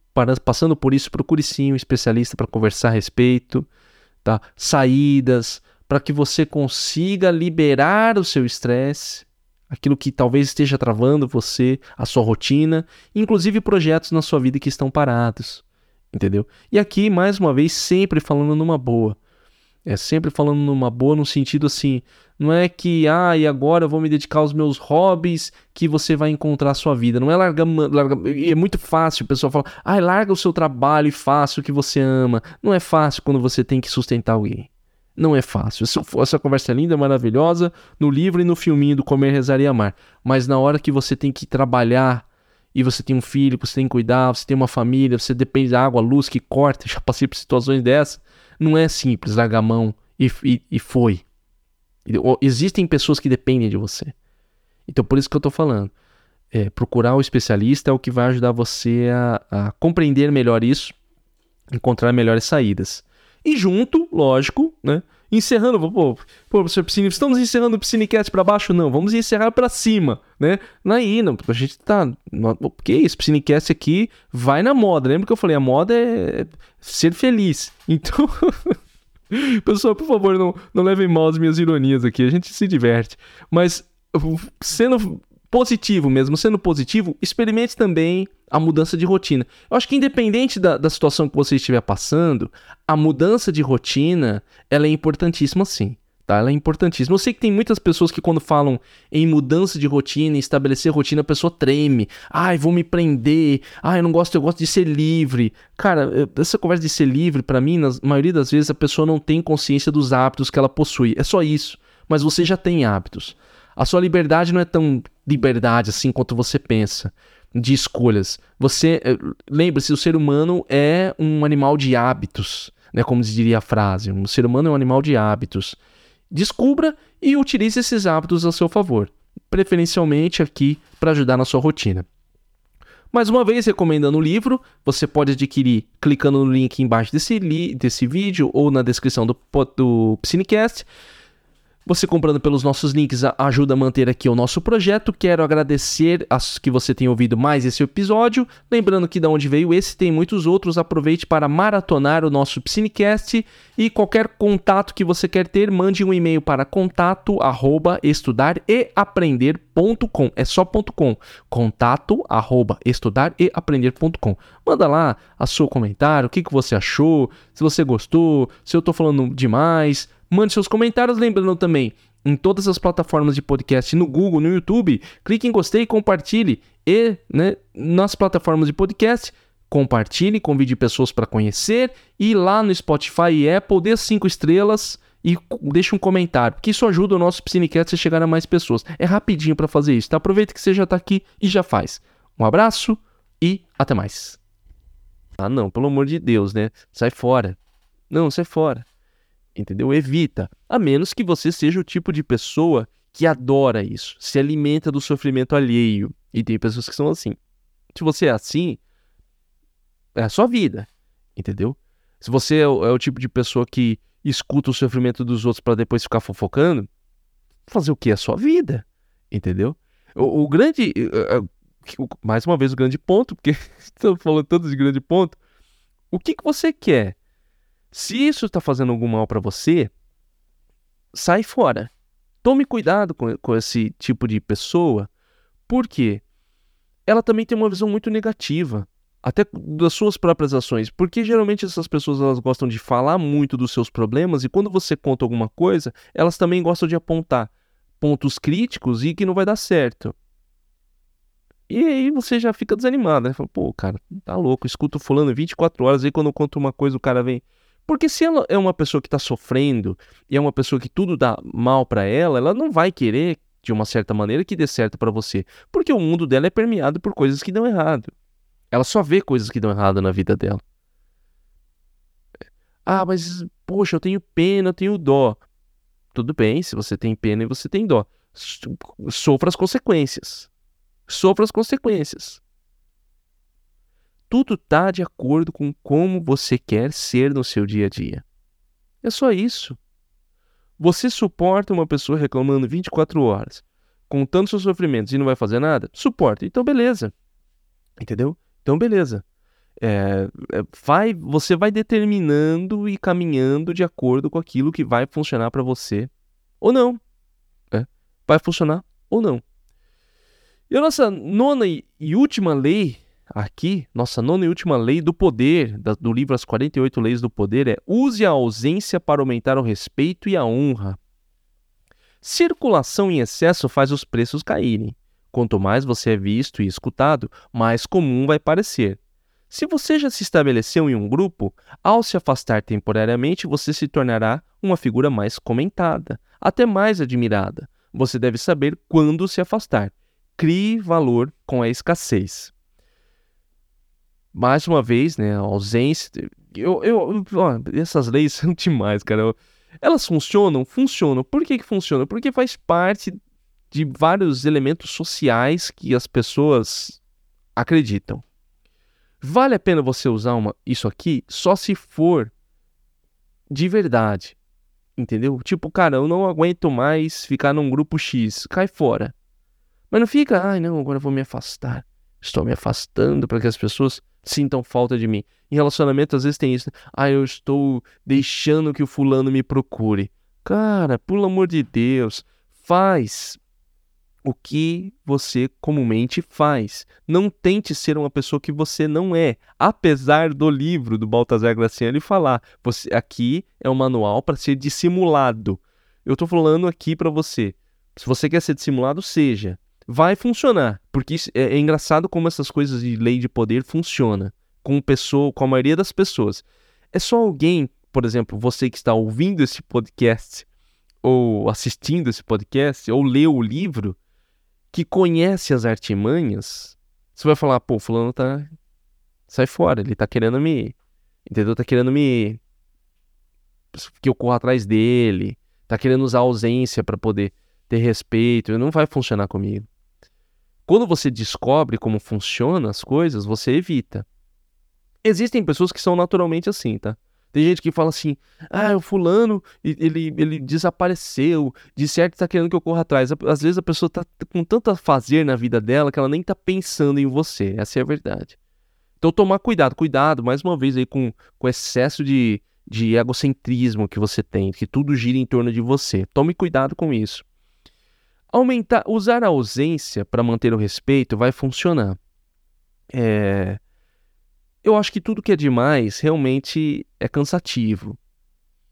isso, procure sim um especialista para conversar a respeito, tá? Saídas, para que você consiga liberar o seu estresse, aquilo que talvez esteja travando você, a sua rotina, inclusive projetos na sua vida que estão parados, entendeu? E aqui, mais uma vez, sempre falando numa boa. Sempre falando numa boa, no sentido assim, não é que, e agora eu vou me dedicar aos meus hobbies que você vai encontrar a sua vida. Não é largar, é muito fácil, o pessoal fala, larga o seu trabalho e faça o que você ama. Não é fácil quando você tem que sustentar alguém. Não é fácil. Essa conversa é linda, maravilhosa, no livro e no filminho do Comer, Rezar e Amar. Mas na hora que você tem que trabalhar, e você tem um filho que você tem que cuidar, você tem uma família, você depende da água, luz que corta, já passei por situações dessas, não é simples, largar a mão e foi. Existem pessoas que dependem de você. Então por isso que eu estou falando. Procurar o especialista é o que vai ajudar você a compreender melhor isso, encontrar melhores saídas. E junto, lógico, né? Encerrando, professor Piscine, estamos encerrando o Psinecast para baixo? Não, vamos encerrar para cima, né? A gente tá... Que isso, Psinecast aqui vai na moda. Lembra que eu falei, a moda é ser feliz. Então, pessoal, por favor, não levem mal as minhas ironias aqui, a gente se diverte. Mas, sendo positivo, experimente também a mudança de rotina. Eu acho que independente da situação que você estiver passando, a mudança de rotina, ela é importantíssima sim, tá? Ela é importantíssima. Eu sei que tem muitas pessoas que quando falam em mudança de rotina, em estabelecer rotina, a pessoa treme. Vou me prender. Eu não gosto, eu gosto de ser livre. Cara, essa conversa de ser livre, pra mim, na maioria das vezes, a pessoa não tem consciência dos hábitos que ela possui. É só isso. Mas você já tem hábitos. A sua liberdade não é tão liberdade assim quanto você pensa, de escolhas. Lembre-se, o ser humano é um animal de hábitos, né? Como diria a frase, o ser humano é um animal de hábitos. Descubra e utilize esses hábitos a seu favor, preferencialmente aqui para ajudar na sua rotina. Mais uma vez, recomendando o livro, você pode adquirir clicando no link embaixo desse vídeo ou na descrição do Psinecast. Você comprando pelos nossos links ajuda a manter aqui o nosso projeto. Quero agradecer que você tenha ouvido mais esse episódio. Lembrando que de onde veio esse, tem muitos outros. Aproveite para maratonar o nosso Psinecast. E qualquer contato que você quer ter, mande um e-mail para contato@estudareaprender.com. É só .com. contato@estudareaprender.com. Manda lá o seu comentário, o que você achou, se você gostou, se eu estou falando demais. Mande seus comentários, lembrando também, em todas as plataformas de podcast, no Google, no YouTube, clique em gostei e compartilhe. E, nas plataformas de podcast, compartilhe, convide pessoas para conhecer, e lá no Spotify e Apple, dê 5 estrelas e deixe um comentário, porque isso ajuda o nosso Psinecast a chegar a mais pessoas. É rapidinho para fazer isso, tá? Aproveita que você já tá aqui e já faz. Um abraço e até mais. Ah, não, pelo amor de Deus, né? Sai fora. Não, sai fora. Entendeu? Evita. A menos que você seja o tipo de pessoa que adora isso, se alimenta do sofrimento alheio. E tem pessoas que são assim. Se você é assim, é a sua vida, entendeu? Se você é o tipo de pessoa que escuta o sofrimento dos outros para depois ficar fofocando, fazer o que? É a sua vida, entendeu? O grande... mais uma vez o grande ponto, porque estou falando tanto de grande ponto. O que você quer? Se isso está fazendo algum mal para você, sai fora. Tome cuidado com esse tipo de pessoa, porque ela também tem uma visão muito negativa, até das suas próprias ações, porque geralmente essas pessoas elas gostam de falar muito dos seus problemas, e quando você conta alguma coisa, elas também gostam de apontar pontos críticos e que não vai dar certo. E aí você já fica desanimado, né? Fala, pô, cara, tá louco, escuta o fulano 24 horas, aí quando eu conto uma coisa o cara vem... Porque se ela é uma pessoa que tá sofrendo, e é uma pessoa que tudo dá mal pra ela, ela não vai querer, de uma certa maneira, que dê certo pra você. Porque o mundo dela é permeado por coisas que dão errado. Ela só vê coisas que dão errado na vida dela. Ah, mas, poxa, eu tenho pena, eu tenho dó. Tudo bem, se você tem pena e você tem dó. Sofra as consequências. Sofra as consequências. Tudo está de acordo com como você quer ser no seu dia a dia. É só isso. Você suporta uma pessoa reclamando 24 horas, contando seus sofrimentos e não vai fazer nada? Suporta. Então, beleza. Entendeu? Então, beleza. Você vai determinando e caminhando de acordo com aquilo que vai funcionar para você ou não. Vai funcionar ou não. E a nossa nona e última lei aqui, nossa nona e última lei do poder, do livro As 48 Leis do Poder, é: use a ausência para aumentar o respeito e a honra. Circulação em excesso faz os preços caírem. Quanto mais você é visto e escutado, mais comum vai parecer. Se você já se estabeleceu em um grupo, ao se afastar temporariamente, você se tornará uma figura mais comentada, até mais admirada. Você deve saber quando se afastar. Crie valor com a escassez. Mais uma vez, né, a ausência... essas leis são demais, cara. Elas funcionam? Funcionam. Por que funcionam? Porque faz parte de vários elementos sociais que as pessoas acreditam. Vale a pena você usar isso aqui só se for de verdade. Entendeu? Tipo, cara, eu não aguento mais ficar num grupo X. Cai fora. Mas não fica, ai não, agora eu vou me afastar. Estou me afastando para que as pessoas sintam falta de mim. Em relacionamento, às vezes tem isso. Eu estou deixando que o fulano me procure. Cara, pelo amor de Deus, faz o que você comumente faz. Não tente ser uma pessoa que você não é. Apesar do livro do Baltazar Graciani falar, aqui é um manual para ser dissimulado. Eu estou falando aqui para você. Se você quer ser dissimulado, seja. Vai funcionar, porque é engraçado como essas coisas de lei de poder funcionam com a maioria das pessoas. É só alguém, por exemplo, você que está ouvindo esse podcast, ou assistindo esse podcast, ou leu o livro, que conhece as artimanhas, você vai falar, pô, fulano tá... sai fora, ele tá querendo entendeu? Tá querendo que eu corra atrás dele, tá querendo usar a ausência para poder ter respeito, não vai funcionar comigo. Quando você descobre como funcionam as coisas, você evita. Existem pessoas que são naturalmente assim, tá? Tem gente que fala assim, o fulano, ele desapareceu, de certo tá querendo que eu corra atrás. Às vezes a pessoa tá com tanto a fazer na vida dela que ela nem tá pensando em você, essa é a verdade. Então tomar cuidado, mais uma vez aí com o excesso de egocentrismo que você tem, que tudo gira em torno de você. Tome cuidado com isso. Usar a ausência para manter o respeito vai funcionar. Eu acho que tudo que é demais realmente é cansativo.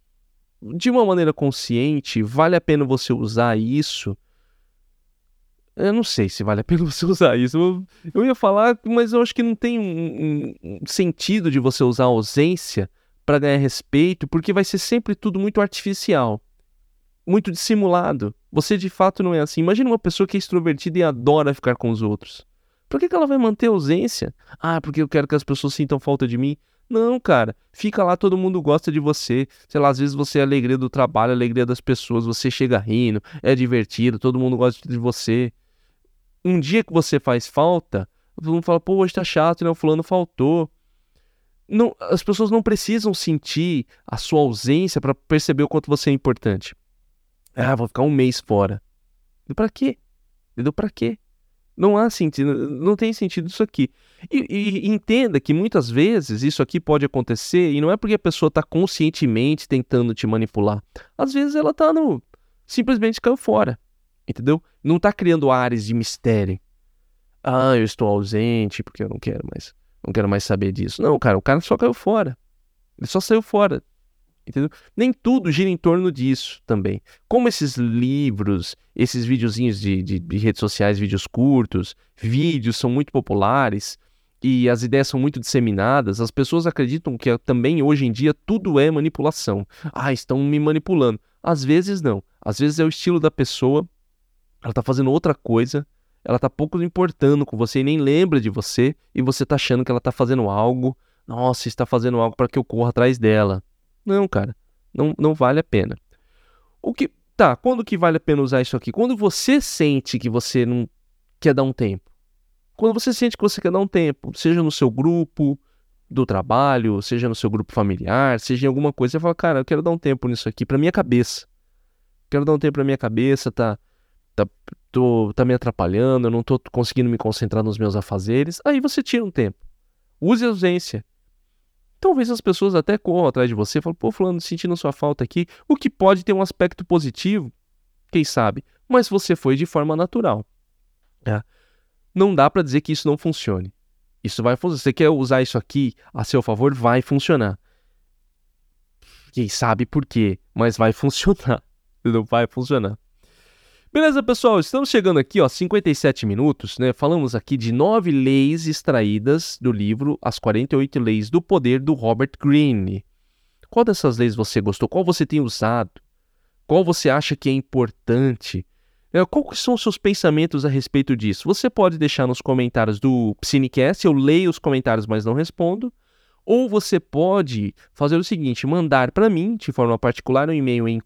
De uma maneira consciente, vale a pena você usar isso Eu não sei se vale a pena você usar isso. Eu ia falar, mas eu acho que não tem um sentido de você usar a ausência para ganhar respeito, porque vai ser sempre tudo muito artificial, muito dissimulado. Você de fato não é assim. Imagina uma pessoa que é extrovertida e adora ficar com os outros. Por que ela vai manter a ausência? Ah, porque eu quero que as pessoas sintam falta de mim. Não, cara. Fica lá, todo mundo gosta de você. Sei lá, às vezes você é a alegria do trabalho, a alegria das pessoas. Você chega rindo, é divertido, todo mundo gosta de você. Um dia que você faz falta, todo mundo fala, pô, hoje tá chato, né? O fulano faltou. Não, as pessoas não precisam sentir a sua ausência para perceber o quanto você é importante. Ah, vou ficar um mês fora. E pra quê? Entendeu? Pra quê? Não há sentido, não tem sentido isso aqui. E entenda que muitas vezes isso aqui pode acontecer e não é porque a pessoa está conscientemente tentando te manipular. Às vezes ela tá simplesmente caiu fora, entendeu? Não tá criando áreas de mistério. Ah, eu estou ausente porque eu não quero mais saber disso. Não, cara, o cara só caiu fora. Ele só saiu fora. Entendeu? Nem tudo gira em torno disso também. Como esses livros, esses videozinhos de redes sociais, vídeos curtos, vídeos são muito populares e as ideias são muito disseminadas, as pessoas acreditam que também hoje em dia tudo é manipulação. Ah, estão me manipulando. Às vezes não. Às vezes é o estilo da pessoa, ela tá fazendo outra coisa, ela tá pouco importando com você e nem lembra de você e você tá achando que ela tá fazendo algo. Nossa, está fazendo algo para que eu corra atrás dela. Não, cara, não vale a pena. Quando que vale a pena usar isso aqui? Quando você sente que você não quer dar um tempo. Quando você sente que você quer dar um tempo, seja no seu grupo do trabalho, seja no seu grupo familiar, seja em alguma coisa, você fala, cara, eu quero dar um tempo nisso aqui pra minha cabeça. Quero dar um tempo pra minha cabeça, tá me atrapalhando, eu não tô conseguindo me concentrar nos meus afazeres. Aí você tira um tempo. Use a ausência. Talvez as pessoas até corram atrás de você e falam, pô, fulano, sentindo sua falta aqui, o que pode ter um aspecto positivo, quem sabe, mas você foi de forma natural. Tá? Não dá pra dizer que isso não funcione. Isso vai funcionar. Você quer usar isso aqui a seu favor, vai funcionar. Quem sabe por quê, mas vai funcionar. Não vai funcionar. Beleza, pessoal, estamos chegando aqui, 57 minutos, né? Falamos aqui de 9 leis extraídas do livro As 48 Leis do Poder, do Robert Greene. Qual dessas leis você gostou? Qual você tem usado? Qual você acha que é importante? Quais são os seus pensamentos a respeito disso? Você pode deixar nos comentários do Psinecast, eu leio os comentários, mas não respondo. Ou você pode fazer o seguinte, mandar para mim, de forma particular, um e-mail em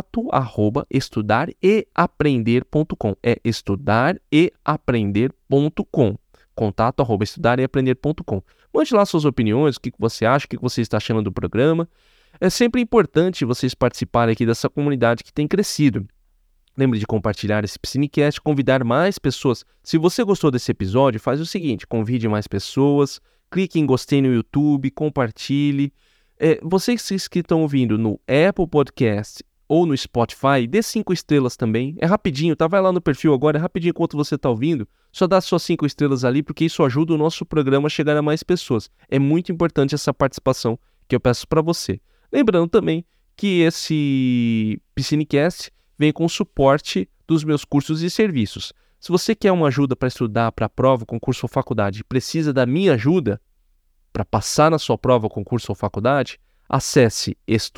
contato@estudareaprender.com. É estudareaprender.com. Contato@estudareaprender.com. Mande lá suas opiniões, o que você acha, o que você está achando do programa. É sempre importante vocês participarem aqui dessa comunidade que tem crescido. Lembre de compartilhar esse Psinecast, convidar mais pessoas. Se você gostou desse episódio, faz o seguinte, convide mais pessoas, clique em gostei no YouTube, compartilhe. Vocês que estão ouvindo no Apple Podcast ou no Spotify, dê 5 estrelas também. É rapidinho, tá? Vai lá no perfil agora, é rapidinho enquanto você está ouvindo. Só dá suas 5 estrelas ali, porque isso ajuda o nosso programa a chegar a mais pessoas. É muito importante essa participação que eu peço para você. Lembrando também que esse Psinecast vem com suporte dos meus cursos e serviços. Se você quer uma ajuda para estudar para a prova, concurso ou faculdade, precisa da minha ajuda para passar na sua prova, concurso ou faculdade, acesse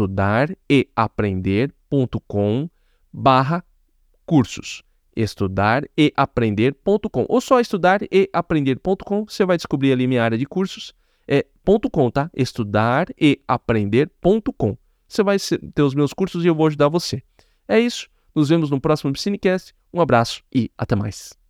estudareaprender.com/cursos. Estudareaprender.com ou só estudareaprender.com, você vai descobrir ali minha área de cursos. É .com, tá? Estudareaprender.com. Você vai ter os meus cursos e eu vou ajudar você. É isso. Nos vemos no próximo Psinecast. Um abraço e até mais.